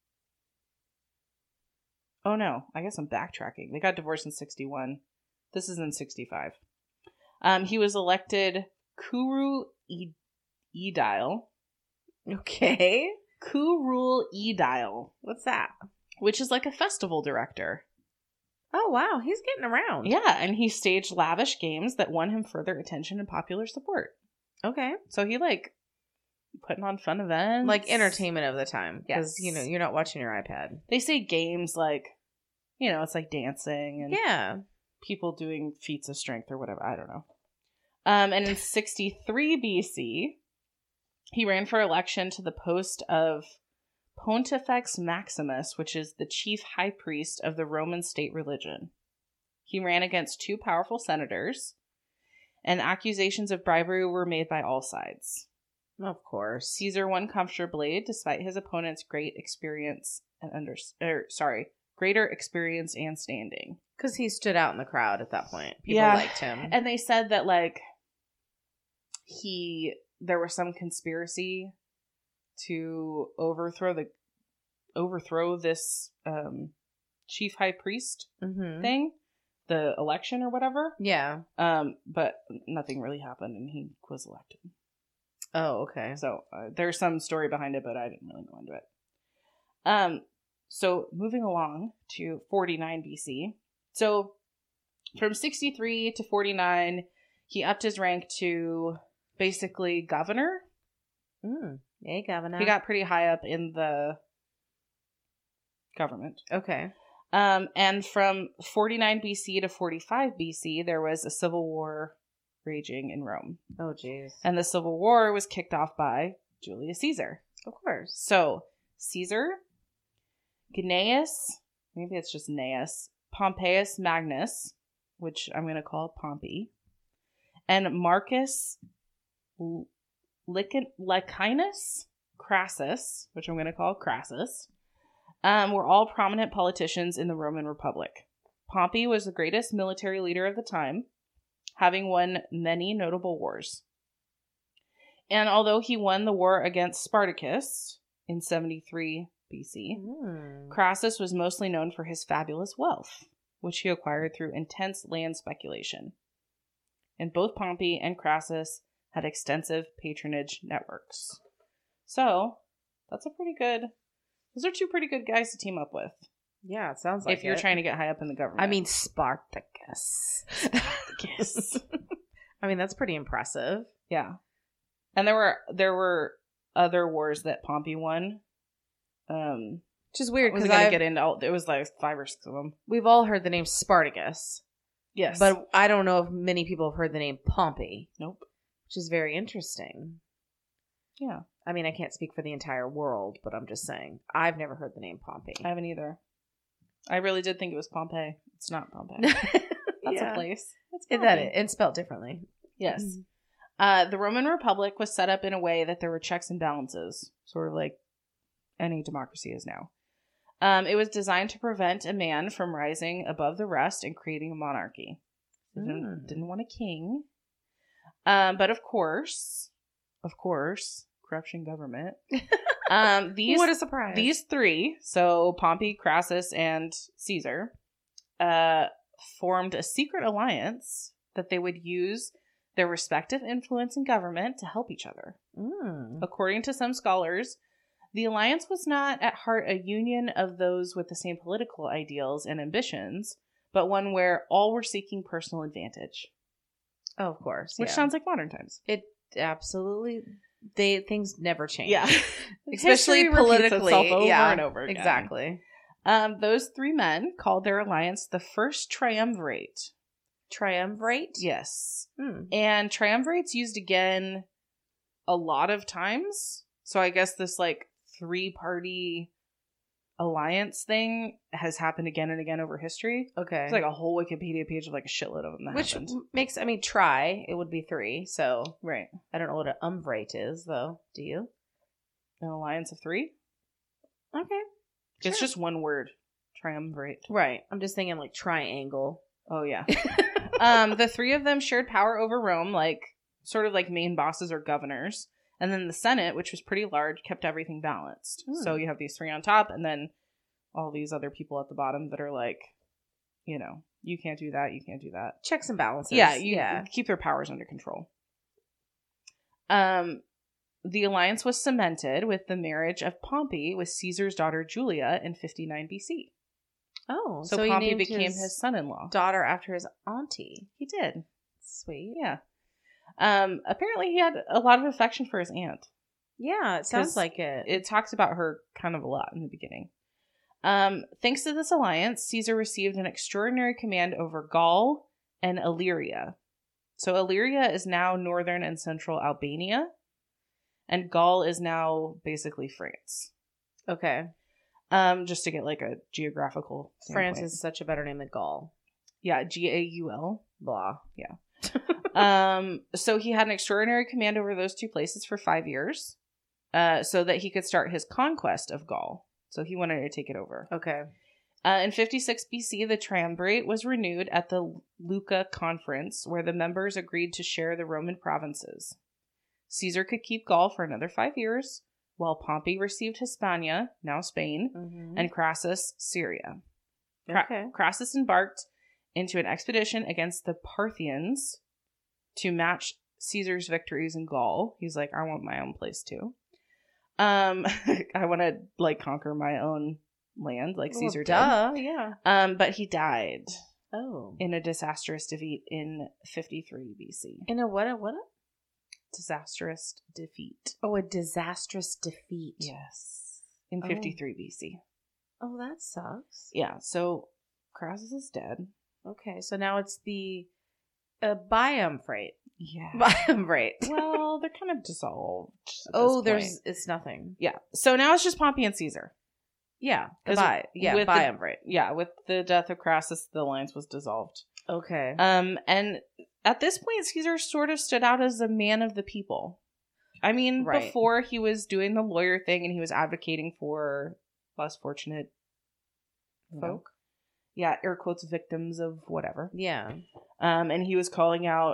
Oh no, I guess I'm backtracking. They got divorced in sixty-one. This is in sixty-five. Um, he was elected Kuru E- Edile. okay. Kurul Edile, What's that? which is like a festival director. Oh wow, he's getting around. Yeah, and he staged lavish games that won him further attention and popular support. Okay. So he like putting on fun events, Like entertainment of the time, because Yes. you know you're not watching your iPad. They say games like, you know, it's like dancing and Yeah. people doing feats of strength or whatever. I don't know. Um, and in sixty-three B C, he ran for election to the post of Pontifex Maximus, which is the chief high priest of the Roman state religion. He ran against two powerful senators, and accusations of bribery were made by all sides. Of course. Caesar won comfortably despite his opponent's great experience and under er, sorry, greater experience and standing. Because he stood out in the crowd at that point. People Yeah. liked him. And they said that like he there was some conspiracy to overthrow the overthrow this um chief high priest Mm-hmm. thing, the election or whatever. Yeah. Um but nothing really happened and he was elected. Oh, okay. So uh, there's some story behind it, but I didn't really go into it. Um, so moving along to forty-nine B C. So from sixty-three to forty-nine, he upped his rank to basically governor. Mm. Hey, governor. He got pretty high up in the government. Okay. Um, and from forty-nine B C to forty-five B C, there was a civil war raging in Rome. Oh, jeez. And the civil war was kicked off by Julius Caesar. Of course. So, Caesar, Gnaeus, maybe it's just Gnaeus, Pompeius Magnus, which I'm going to call Pompey, and Marcus Licin- Licinus Crassus, which I'm going to call Crassus, um, were all prominent politicians in the Roman Republic. Pompey was the greatest military leader of the time, having won many notable wars. And although he won the war against Spartacus in seventy-three B C, Mm. Crassus was mostly known for his fabulous wealth, which he acquired through intense land speculation. And both Pompey and Crassus had extensive patronage networks. So, that's a pretty good... Those are two pretty good guys to team up with. Yeah, it sounds like if you're it. trying to get high up in the government. I mean, Spartacus. Spartacus. I mean, that's pretty impressive. Yeah. And there were there were other wars that Pompey won. Um, Which is weird I wasn't because going I to get into all... It was like five or six of them. we've all heard the name Spartacus. Yes. But I don't know if many people have heard the name Pompey. Nope. Which is very interesting. Yeah. I mean, I can't speak for the entire world, but I'm just saying. I've never heard the name Pompey. I haven't either. I really did think it was Pompeii. It's not Pompeii. That's Yeah. a place. It's Is that it? And spelled differently. Yes. Mm. Uh, the Roman Republic was set up in a way that there were checks and balances, sort of like any democracy is now. Um, it was designed to prevent a man from rising above the rest and creating a monarchy. They didn't, Mm. didn't want a king. Um, but of course, of course, corruption government. Um, these What a surprise. These three, so Pompey, Crassus, and Caesar, uh, formed a secret alliance that they would use their respective influence in government to help each other. Mm. According to some scholars, the alliance was not at heart a union of those with the same political ideals and ambitions, but one where all were seeking personal advantage. Oh, of course. Which yeah. sounds like modern times. It absolutely... They things never change. Yeah. Especially History repeats politically. itself over yeah, and over again. Exactly. Um, those three men called their alliance the First Triumvirate. Triumvirate? Yes. Hmm. And triumvirate's used again a lot of times. So I guess this like three-party alliance thing has happened again and again over history. Okay. It's like a whole Wikipedia page of like a shitload of them that Which happened. makes, I mean, try, it would be three. So Right. I don't know what an umvirate is, though. Do you? An alliance of three? Okay. It's Sure. just one word. Triumvirate. Right. I'm just thinking like triangle. Oh, yeah. um, the three of them shared power over Rome, like sort of like main bosses or governors. And then the Senate, which was pretty large, kept everything balanced. Hmm. So you have these three on top, and then all these other people at the bottom that are like, you know, you can't do that, you can't do that. Checks and balances. Yeah, you yeah. keep their powers under control. Um, the alliance was cemented with the marriage of Pompey with Caesar's daughter Julia in fifty-nine B C. Oh, So, so, he Pompey named became his, his son-in-law. daughter after his auntie. He did. Sweet. Yeah. Um, apparently he had a lot of affection for his aunt. Yeah, it sounds 'Cause like it. It talks about her kind of a lot in the beginning. Um, thanks to this alliance, Caesar received an extraordinary command over Gaul and Illyria. So Illyria is now northern and central Albania, and Gaul is now basically France. Okay. Um, just to get like a geographical France standpoint. is such a better name than Gaul. Yeah, G A U L. Blah. Yeah. um, so he had an extraordinary command over those two places for five years, uh, so that he could start his conquest of Gaul. So he wanted to take it over. Okay. Uh, in fifty-six B C, the triumvirate was renewed at the Lucca Conference, where the members agreed to share the Roman provinces. Caesar could keep Gaul for another five years, while Pompey received Hispania, now Spain, Mm-hmm. and Crassus, Syria. Cra- Okay. Crassus embarked into an expedition against the Parthians to match Caesar's victories in Gaul. He's like, I want my own place too. Um, I want to like conquer my own land, like Well, Caesar duh, yeah. did. Um, but he died. Oh. in a disastrous defeat in fifty-three B C. In a what? A what? A? Disastrous defeat. Oh, a disastrous defeat. Yes. In Oh. fifty-three B C. Oh, that sucks. Yeah, so Crassus is dead. Okay, so now it's the uh, biumvirate. Yeah. Biumvirate. Well, they're kind of dissolved. at Oh, this there's point. it's nothing. Yeah. So now it's just Pompey and Caesar. Yeah, the 'Cause bi. Yeah, with the- biumvirate. Yeah, with the death of Crassus, the alliance was dissolved. Okay. Um, and at this point, Caesar sort of stood out as a man of the people. I mean, Right. before he was doing the lawyer thing and he was advocating for less fortunate you know, Folk. yeah, air quotes, victims of whatever. Yeah. Um, and he was calling out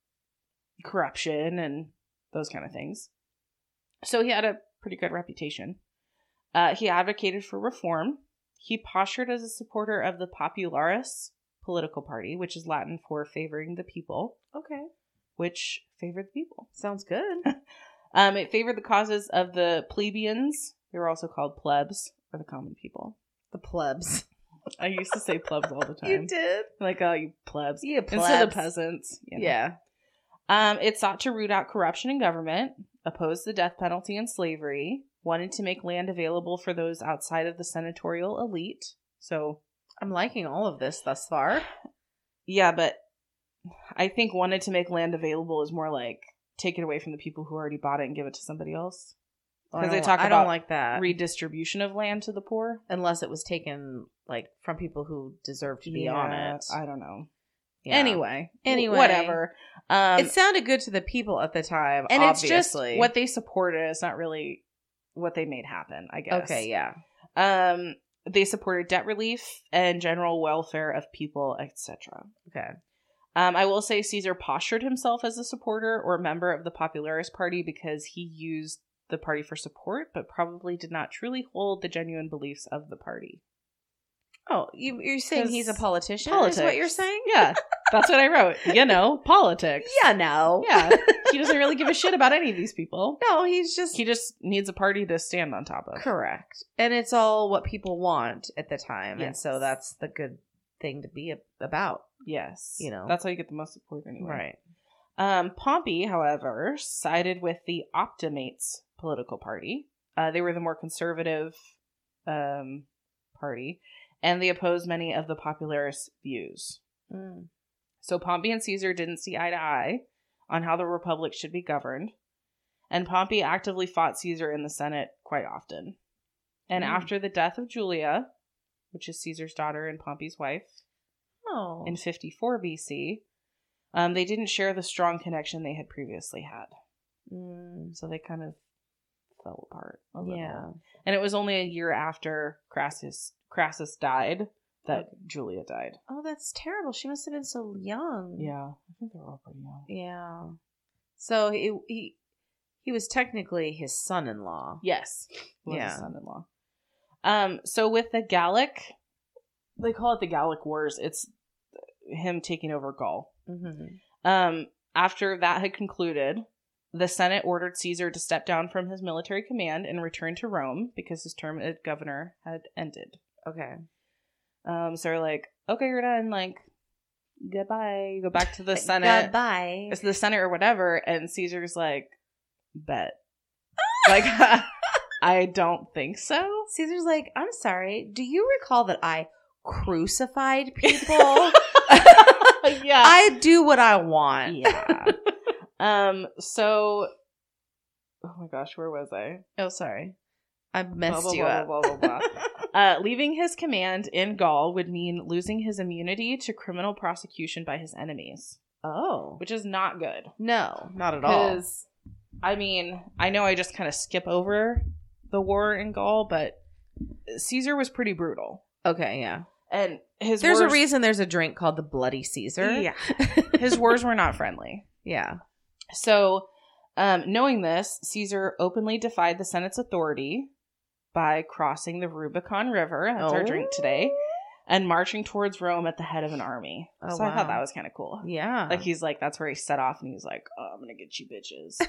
corruption and those kind of things. So he had a pretty good reputation. Uh, he advocated for reform. He postured as a supporter of the Popularis political party, which is Latin for favoring the people, Okay. which favored the people. Sounds good. Um, it favored the causes of the plebeians. They were also called plebs, or the common people. The plebs. I used to say plebs all the time. You did? Like, oh, you plebs. Yeah, Instead of plebs. peasants. you know. Yeah. Um, it sought to root out corruption in government, oppose the death penalty and slavery, wanted to make land available for those outside of the senatorial elite. So, I'm liking all of this thus far. yeah, but I think wanted to make land available is more like take it away from the people who already bought it and give it to somebody else. I Because they don't- talk I about don't like that. redistribution of land to the poor. Unless it was taken like from people who deserve to be on Yeah, it. I don't know. Yeah. Anyway, Anyway. whatever. Um, it sounded good to the people at the time, and obviously. it's just what they supported. It's not really what they made happen, I guess. Okay, yeah. Um, they supported debt relief and general welfare of people, et cetera. Okay. Um, I will say Caesar postured himself as a supporter or member of the Popularis party because he used the party for support, but probably did not truly hold the genuine beliefs of the party. Oh, you, you're saying he's a 'Cause politician? Politics. Is what you're saying? Yeah, that's what I wrote. You know, politics. Yeah, no. Yeah, he doesn't really give a shit about any of these people. No, he's just He just needs a party to stand on top of. correct. And it's all what people want at the time. And so Yes. that's the good thing to be a- about. Yes. You know. That's how you get the most support anyway. Right. Um, Pompey, however, sided with the Optimates political party. Uh, they were the more conservative um, party, and they opposed many of the Popularis views. Mm. So Pompey and Caesar didn't see eye to eye on how the republic should be governed, and Pompey actively fought Caesar in the Senate quite often. And Mm. after the death of Julia, which is Caesar's daughter and Pompey's wife, Oh. in fifty-four B C, um, they didn't share the strong connection they had previously had. Mm. So they kind of fell apart a little. Yeah. And it was only a year after Crassus Crassus died that Julia died. Oh, that's terrible. She must have been so young. Yeah, I think they were all pretty young. Yeah. So he he, he was technically his son-in-law. Yes, was Yeah. his son-in-law. Um, so with the Gallic, they call it the Gallic Wars. It's him taking over Gaul. Mm-hmm. Um, after that had concluded, the Senate ordered Caesar to step down from his military command and return to Rome because his term as governor had ended. Okay. Um, so they're like, okay, you're done. Like, goodbye. You go back to the Senate. Goodbye. It's the Senate or whatever. And Caesar's like, bet. Like, I don't think so. Caesar's like, I'm sorry. Do you recall that I crucified people? Yeah. I do what I want. Yeah. um, so, oh my gosh, where was I? Oh, sorry. I messed Blah, blah, you blah, up. blah, blah, blah, Uh, leaving his command in Gaul would mean losing his immunity to criminal prosecution by his enemies, Oh. which is not good. No, not at all. Because, I mean, I know I just kind of skip over the war in Gaul, but Caesar was pretty brutal. Okay, yeah. And his There's wars, a reason there's a drink called the Bloody Caesar. Yeah. His wars were not friendly. Yeah. So, um, knowing this, Caesar openly defied the Senate's authority by crossing the Rubicon River, that's our drink today, and marching towards Rome at the head of an army. Oh, so I thought wow. that was kind of cool. Yeah. Like, he's like, that's where he set off, and he's like, oh, I'm gonna get you bitches.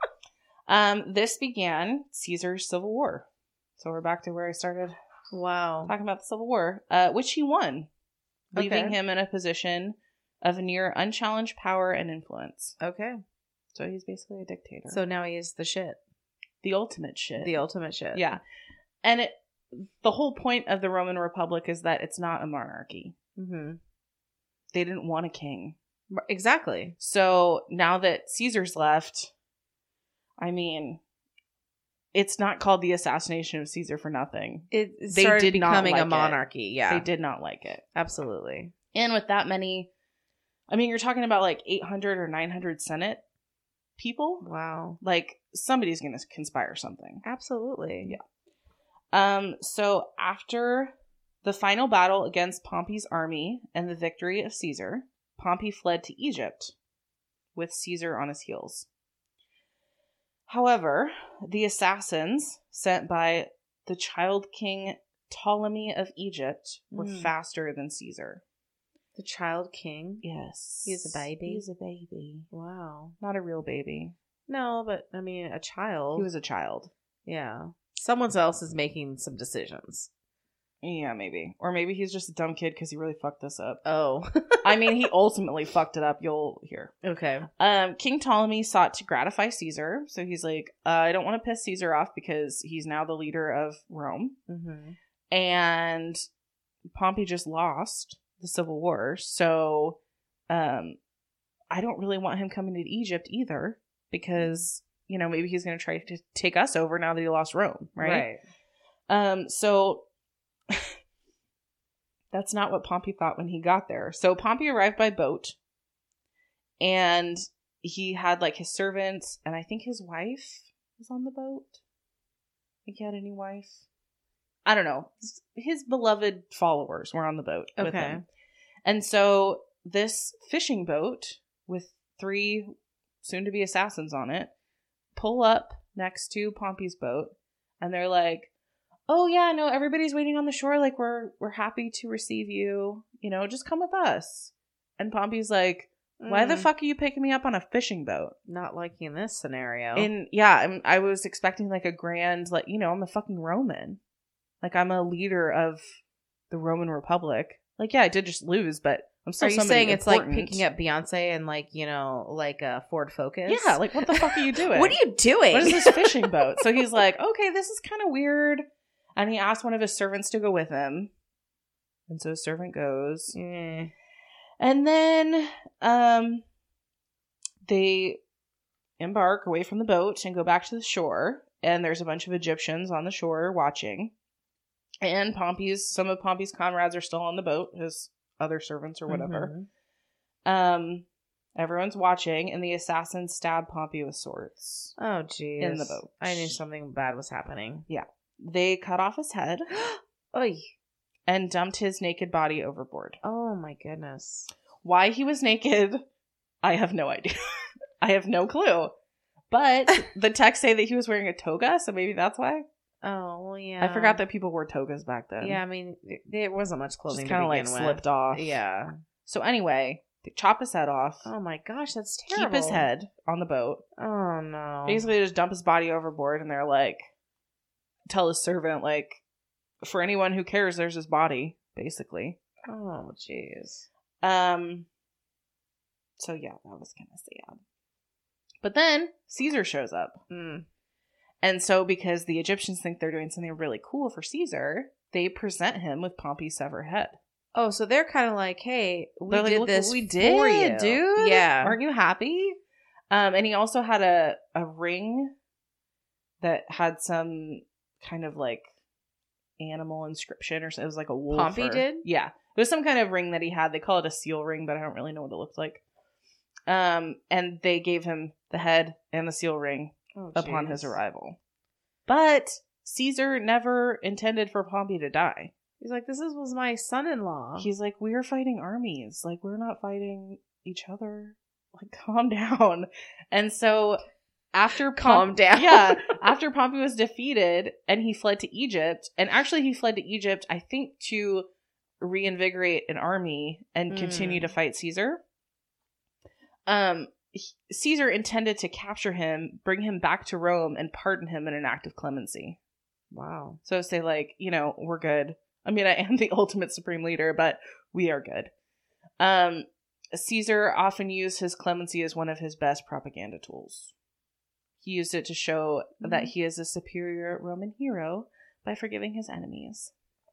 um, this began Caesar's Civil War. So we're back to where I started wow. talking about the Civil War, uh, which he won. leaving Okay. him in a position of near unchallenged power and influence. Okay. So he's basically a dictator. So now he is the shit. the ultimate shit. The ultimate shit. Yeah. And it, the whole point of the Roman Republic is that it's not a monarchy. Mm-hmm. They didn't want a king. Exactly. So now that Caesar's left, I mean, it's not called the assassination of Caesar for nothing. It They started did not becoming like a it. monarchy. Yeah. They did not like it. Absolutely. And with that many, I mean, you're talking about like eight hundred or nine hundred Senate people. Wow. Like, somebody's going to conspire something. Absolutely. Yeah. Um. So after the final battle against Pompey's army and the victory of Caesar, Pompey fled to Egypt with Caesar on his heels. However, the assassins sent by the child king Ptolemy of Egypt were Mm. faster than Caesar. The child king. Yes. He was a baby? He was a baby. Wow. Not a real baby. No, but I mean, a child. He was a child. Yeah. Someone else is making some decisions. Yeah, maybe. Or maybe he's just a dumb kid because he really fucked this up. Oh. I mean, he ultimately fucked it up. You'll hear. Okay. Um, King Ptolemy sought to gratify Caesar. So he's like, uh, I don't want to piss Caesar off because he's now the leader of Rome. Mm-hmm. And Pompey just lost the civil war. So um, I don't really want him coming to Egypt either because, you know, maybe he's going to try to take us over now that he lost Rome, right? Right. Um, so that's not what Pompey thought when he got there. So Pompey arrived by boat and he had like his servants and I think his wife was on the boat. I think he had a new wife. I don't know. His beloved followers were on the boat with Okay. him. And so this fishing boat with three soon to be assassins on it pull up next to Pompey's boat and they're like, oh yeah, no, everybody's waiting on the shore. Like we're we're happy to receive you. You know, just come with us. And Pompey's like, why the Mm. fuck are you picking me up on a fishing boat? Not liking this scenario. And yeah, I'm, I was expecting like a grand, like, you know, I'm a fucking Roman. Like I'm a leader of the Roman Republic. Like, yeah, I did just lose, but I'm still Are you somebody saying it's like important. picking up Beyonce and like, you know, like a Ford Focus? Yeah, like what the fuck are you doing? What are you doing? What is this fishing boat? So he's like, okay, this is kind of weird. And he asked one of his servants to go with him. And so his servant goes. Eh. And then um, they embark away from the boat and go back to the shore. And there's a bunch of Egyptians on the shore watching. And Pompey's, some of Pompey's comrades are still on the boat, his other servants or whatever. Mhm. Um, everyone's watching, and the assassins stab Pompey with swords. Oh, geez. In the boat. I knew something bad was happening. They cut off his head Oy. and dumped his naked body overboard. Oh, my goodness. Why he was naked, I have no idea. I have no clue. But the texts say that he was wearing a toga, so maybe that's why. Oh, well, yeah. I forgot that people wore togas back then. Yeah, I mean, it- there wasn't much Just clothing to kind of like begin with. slipped off. Yeah. So anyway, they chop his head off, Oh, my gosh, that's terrible. keep his head on the boat. Oh, no. Basically, they just dump his body overboard, and they're like, tell his servant, like, for anyone who cares, there's his body, basically. Oh, jeez. Um. So yeah, that was kind of sad. But then Caesar shows up. Mm. And so because the Egyptians think they're doing something really cool for Caesar, they present him with Pompey's severed head. Oh, so they're kind of like, hey, we They're like, did "Look this what we for did, you. dude. Yeah. Aren't you happy? Um, and he also had a, a ring that had some kind of like animal inscription or something. It was like a wolf. Pompey or- did? Yeah. It was some kind of ring that he had. They call it a seal ring, but I don't really know what it looked like. Um, and they gave him the head and the seal ring Oh, upon jeez. his arrival. But Caesar never intended for Pompey to die. He's like, this is, was my son-in-law. He's like, we are fighting armies. Like, we're not fighting each other. Like, calm down. And so after Calm Pomp- down. yeah, after Pompey was defeated and he fled to Egypt, and actually he fled to Egypt, I think, to reinvigorate an army and Mm. continue to fight Caesar. Um, he- Caesar intended to capture him, bring him back to Rome, and pardon him in an act of clemency. Wow. So say like, you know, we're good. I mean, I am the ultimate supreme leader, but we are good. Um, Caesar often used his clemency as one of his best propaganda tools. He used it to show mm-hmm. that he is a superior Roman hero by forgiving his enemies.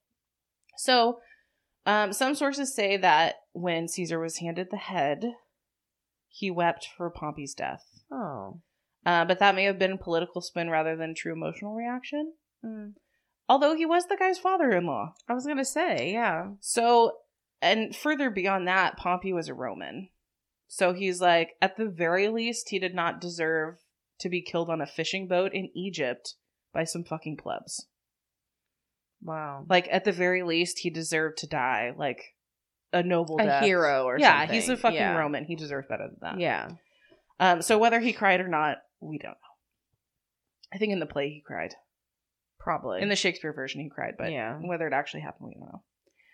So, um, some sources say that when Caesar was handed the head, he wept for Pompey's death. Oh. Uh, but that may have been a political spin rather than true emotional reaction. Mm. Although he was the guy's father-in-law. I was going to say, yeah. So, and further beyond that, Pompey was a Roman. So he's like, at the very least, he did not deserve to be killed on a fishing boat in Egypt by some fucking plebs. Wow. Like, at the very least, he deserved to die, like, a noble a death. A hero or yeah, something. Yeah, he's a fucking yeah. Roman. He deserves better than that. Yeah. Um. So whether he cried or not, we don't know. I think in the play he cried. Probably. In the Shakespeare version he cried, but yeah. whether it actually happened, we don't know.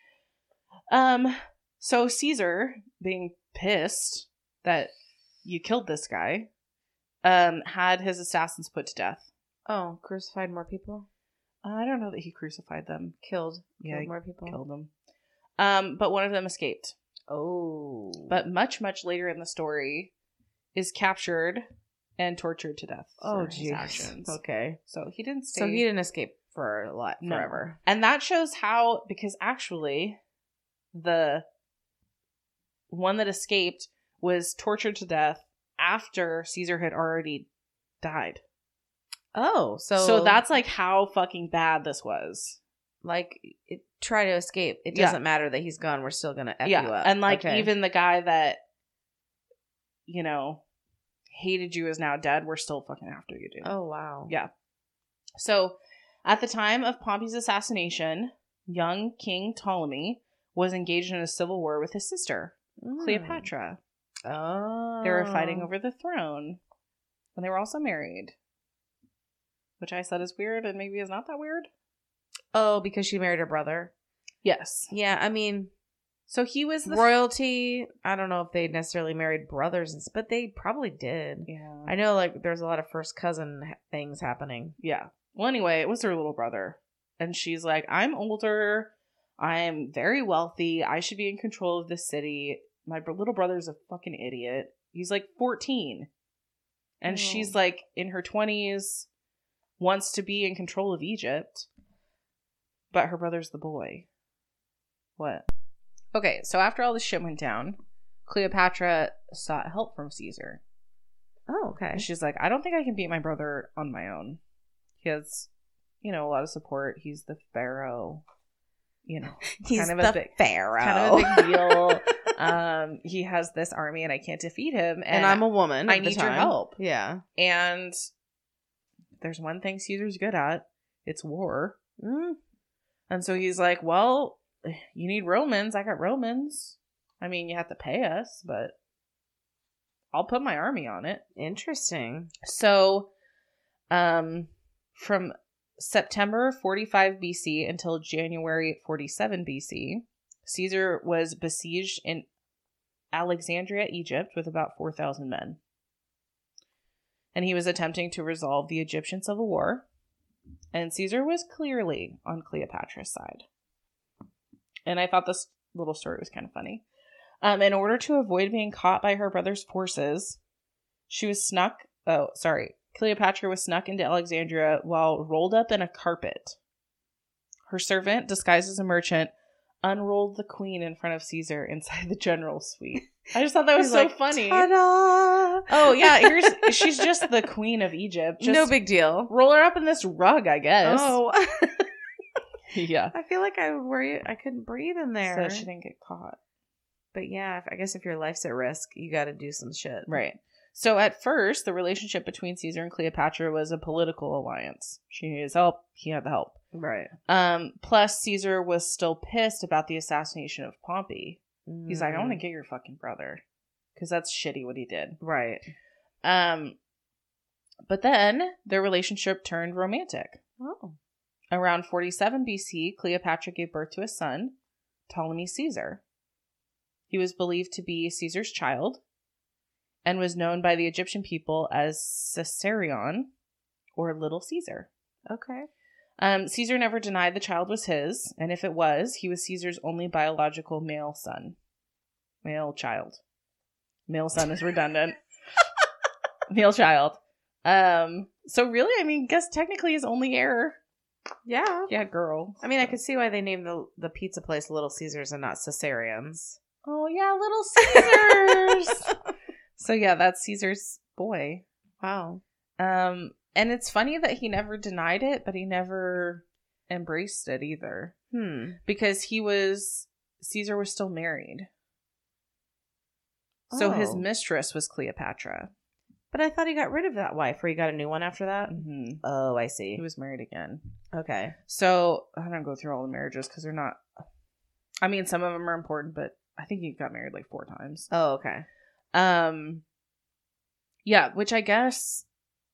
Um. So Caesar, being pissed that you killed this guy, um, had his assassins put to death. Oh, crucified more people? I don't know that he crucified them. Killed. Yeah, killed more people. Killed them. Um, but one of them escaped. Oh. But much, much later in the story, is captured and tortured to death. Oh, jeez. Okay. So he didn't stay. So he didn't escape for a lot no. forever. And that shows how, because actually, the one that escaped was tortured to death after Caesar had already died. Oh, so so that's like how fucking bad this was. Like, it, try to escape. It doesn't yeah. matter that he's gone. We're still gonna F yeah. you up. And like okay. even the guy that, you know, hated you is now dead. We're still fucking after you, dude. Oh wow. Yeah. So, at the time of Pompey's assassination, young King Ptolemy was engaged in a civil war with his sister, mm. Cleopatra. Oh. They were fighting over the throne, and they were also married. Which I said is weird and maybe is not that weird. Oh, because she married her brother? Yes. Yeah, I mean... So he was the... Royalty, I don't know if they necessarily married brothers, but they probably did. Yeah. I know, like, there's a lot of first cousin ha- things happening. Yeah. Well, anyway, it was her little brother. And she's like, I'm older. I'm very wealthy. I should be in control of this city. My br- little brother's a fucking idiot. He's like fourteen. And oh. she's like in her twenties... wants to be in control of Egypt, but her brother's the boy. What? Okay, so after all this shit went down, Cleopatra sought help from Caesar. Oh, okay. She's like, I don't think I can beat my brother on my own. He has, you know, a lot of support. He's the pharaoh. You know, he's kind of the a big, pharaoh. Kind of a big deal. um, he has this army, and I can't defeat him. And, and I'm a woman. I need your help. Yeah, and. There's one thing Caesar's good at. It's war. Mm. And so he's like, well, you need Romans. I got Romans. I mean, you have to pay us, but I'll put my army on it. Interesting. So, um, from September forty-five B C until January forty-seven B C, Caesar was besieged in Alexandria, Egypt, with about four thousand men. And he was attempting to resolve the Egyptian civil war. And Caesar was clearly on Cleopatra's side. And I thought this little story was kind of funny. Um, in order to avoid being caught by her brother's forces, she was snuck... Oh, sorry. Cleopatra was snuck into Alexandria while rolled up in a carpet. Her servant, disguised as a merchant, unrolled the queen in front of Caesar inside the general's suite. I just thought that was He's so like, funny. Ta-da! Oh, yeah, here's she's just the queen of Egypt. Just no big deal. Roll her up in this rug, I guess. Oh. Yeah. I feel like I would worry. I couldn't breathe in there. So she didn't get caught. But yeah, if, I guess if your life's at risk, you got to do some shit. Right. So at first, the relationship between Caesar and Cleopatra was a political alliance. She needed his help. He had the help. Right. Um. Plus, Caesar was still pissed about the assassination of Pompey. Mm. He's like, I want to get your fucking brother. Because that's shitty what he did. Right. Um. But then, their relationship turned romantic. Oh. Around forty-seven B C, Cleopatra gave birth to a son, Ptolemy Caesar. He was believed to be Caesar's child and was known by the Egyptian people as Caesarion, or Little Caesar. Okay. Um, Caesar never denied the child was his, and if it was, he was Caesar's only biological male son. Male child. Male son is redundant. Male child. Um, so really, I mean, guess technically his only heir. Yeah. Yeah, girl. I mean, I could see why they named the the pizza place Little Caesars and not Caesarians. Oh, yeah, Little Caesars. So, yeah, that's Caesar's boy. Wow. Um, and it's funny that he never denied it, but he never embraced it either. Hmm. Because he was, Caesar was still married. So his Oh. mistress was Cleopatra. But I thought he got rid of that wife, or he got a new one after that. Mm-hmm. Oh, I see. He was married again. Okay. So I don't go through all the marriages because they're not, I mean, some of them are important, but I think he got married like four times. Oh, okay. Um, yeah, which I guess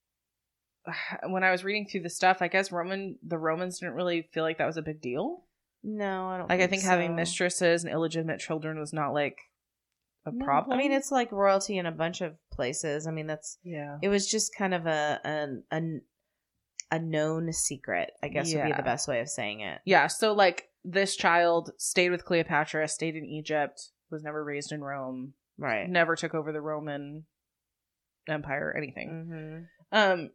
when I was reading through the stuff, I guess Roman, the Romans didn't really feel like that was a big deal. No, I don't Like, think I think so. having mistresses and illegitimate children was not like a No. problem. I mean, it's like royalty in a bunch of places. I mean, that's yeah. it was just kind of a an a, a known secret, I guess would be Yeah. the best way of saying it. Yeah, so like this child stayed with Cleopatra, stayed in Egypt, was never raised in Rome, Right. never took over the Roman Empire or anything. Mm-hmm. Um,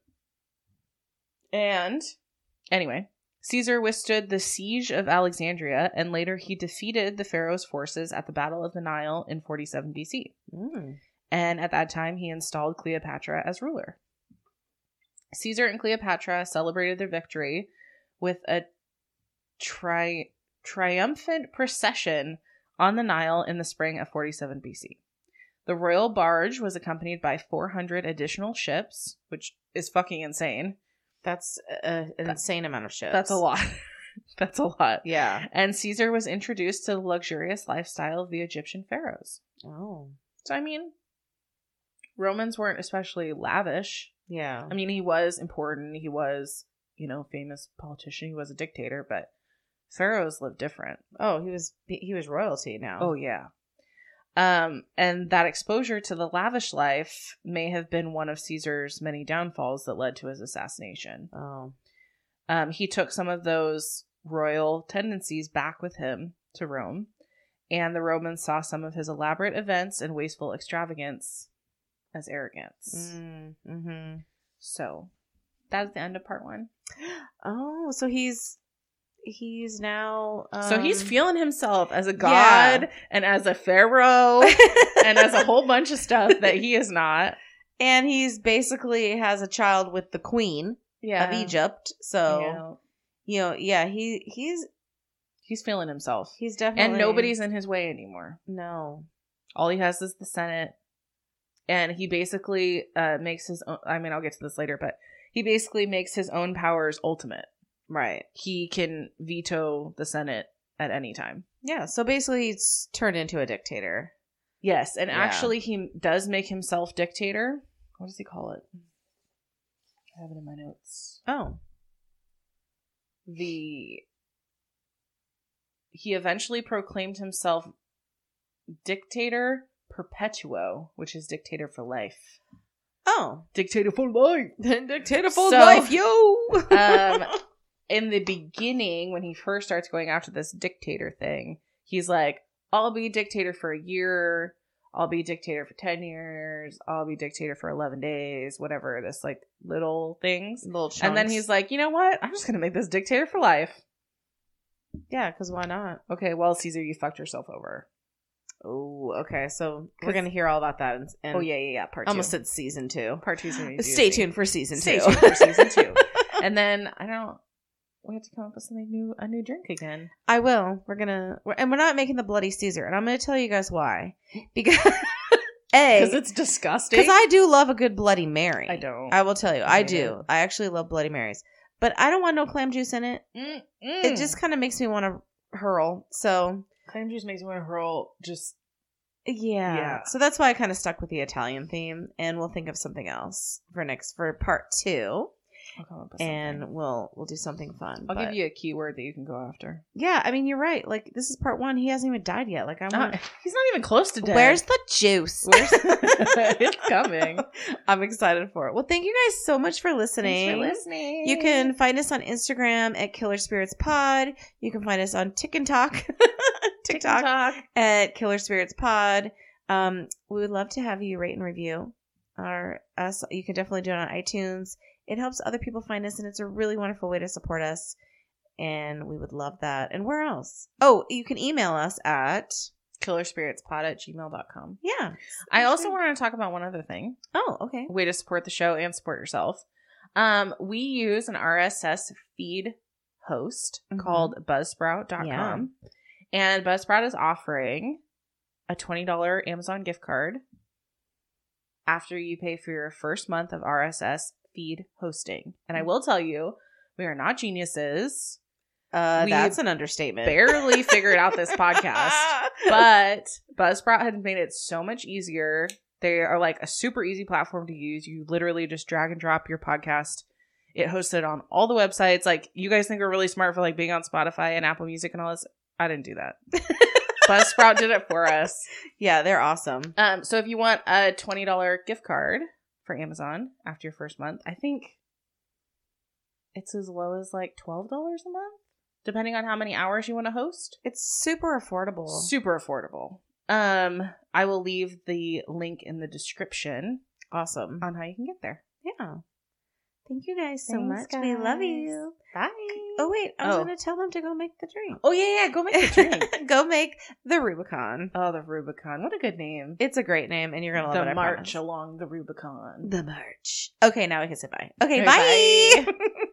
and anyway, Caesar withstood the siege of Alexandria, and later he defeated the pharaoh's forces at the Battle of the Nile in forty-seven B C. Mm. And at that time, he installed Cleopatra as ruler. Caesar and Cleopatra celebrated their victory with a tri- triumphant procession on the Nile in the spring of forty-seven B C. The royal barge was accompanied by four hundred additional ships, which is fucking insane. That's a, an That- insane amount of ships. That's a lot. That's a lot. Yeah. And Caesar was introduced to the luxurious lifestyle of the Egyptian pharaohs. Oh. So, I mean, Romans weren't especially lavish. Yeah. I mean, he was important. He was, you know, famous politician. He was a dictator, but pharaohs lived different. Oh, he was he was royalty now. Oh, yeah. Um, and that exposure to the lavish life may have been one of Caesar's many downfalls that led to his assassination. Oh. Um, he took some of those royal tendencies back with him to Rome, and the Romans saw some of his elaborate events and wasteful extravagance as arrogance. Mm, mm-hmm. So, that's the end of part one. Oh, so he's he's now um, So he's feeling himself as a god Yeah. and as a pharaoh and as a whole bunch of stuff that he is not. and he's basically has a child with the queen Yeah. of Egypt. So Yeah. you know, yeah, he he's He's feeling himself. he's definitely And nobody's in his way anymore. no. All he has is the Senate. And he basically uh, makes his own. I mean, I'll get to this later, but he basically makes his own powers ultimate. Right. He can veto the Senate at any time. Yeah. So basically, he's turned into a dictator. Yes. And Yeah. actually, he does make himself dictator. What does he call it? I have it in my notes. Oh. The he eventually proclaimed himself dictator perpetuo, which is dictator for life. Oh. Dictator for life. Dictator for So- life, yo. Um, in the beginning, when he first starts going after this dictator thing, he's like, I'll be dictator for a year. I'll be dictator for ten years. I'll be dictator for eleven days, whatever. This like little things. Little chunks. And then he's like, you know what? I'm just going to make this dictator for life. yeah, because why not? Okay, well, Caesar, you fucked yourself over. Oh, okay. So we're 'Cause- gonna hear all about that. And, and Oh, yeah, yeah, yeah. Part two. almost said season two. Part two's going to be Stay juicy. tuned for season Stay two. tuned for season two. And then, I don't, we have to come up with something new, a new drink again. I will. We're gonna, we're, and we're not making the Bloody Caesar, and I'm gonna tell you guys why. Because a, Because it's disgusting. because I do love a good Bloody Mary. I don't. I will tell you, I I hate do. it. I actually love Bloody Marys, but I don't want no clam juice in it. Mm, It just kind of makes me want to hurl. So clam juice makes me want to hurl. Just yeah. Yeah. So that's why I kind of stuck with the Italian theme, and we'll think of something else for next for part two. I'll come up with and something. we'll we'll do something fun. I'll but- give you a keyword that you can go after. Yeah, I mean, you're right. Like, this is part one. He hasn't even died yet. Like, I want. Uh, he's not even close to dead. Where's the juice? Where's it's coming? I'm excited for it. Well, thank you guys so much for listening. Thanks for listening. You can find us on Instagram at Killer Spirits Pod. You can find us on TikTok, TikTok TikTok. at Killer Spirits Pod. Um, we would love to have you rate and review our us. You can definitely do it on iTunes. It helps other people find us, and it's a really wonderful way to support us. And we would love that. And where else? Oh, you can email us at killerspiritspod at gmail dot com. yeah. I also want to talk about one other thing. Oh, okay. Way to support the show and support yourself. Um, we use an R S S feed host Mhm. called buzzsprout dot com. And Buzzsprout is offering a twenty dollars Amazon gift card after you pay for your first month of R S S feed hosting. And I will tell you, we are not geniuses. Uh, We that's an understatement. Barely figured out this podcast. But Buzzsprout has made it so much easier. They are like a super easy platform to use. You literally just drag and drop your podcast. It hosted on all the websites. Like, you guys think we're really smart for like being on Spotify and Apple Music and all this. I didn't do that. Buzzsprout did it for us. Yeah, they're awesome. Um, so if you want a twenty dollars gift card for Amazon after your first month, I think it's as low as like twelve dollars a month, depending on how many hours you want to host. It's super affordable. Super affordable. Um, I will leave the link in the description Awesome. on how you can get there. Yeah. Thank you guys so Thanks, much. We love guys. you. Bye. Oh, wait. I was Oh. going to tell them to go make the drink. Oh, yeah, yeah. Go make the drink. Go make the Rubicon. Oh, the Rubicon. What a good name. It's a great name, and you're going to love The it. I march promise. along the Rubicon. The march. Okay, now we can say bye. Okay, Okay, bye. bye.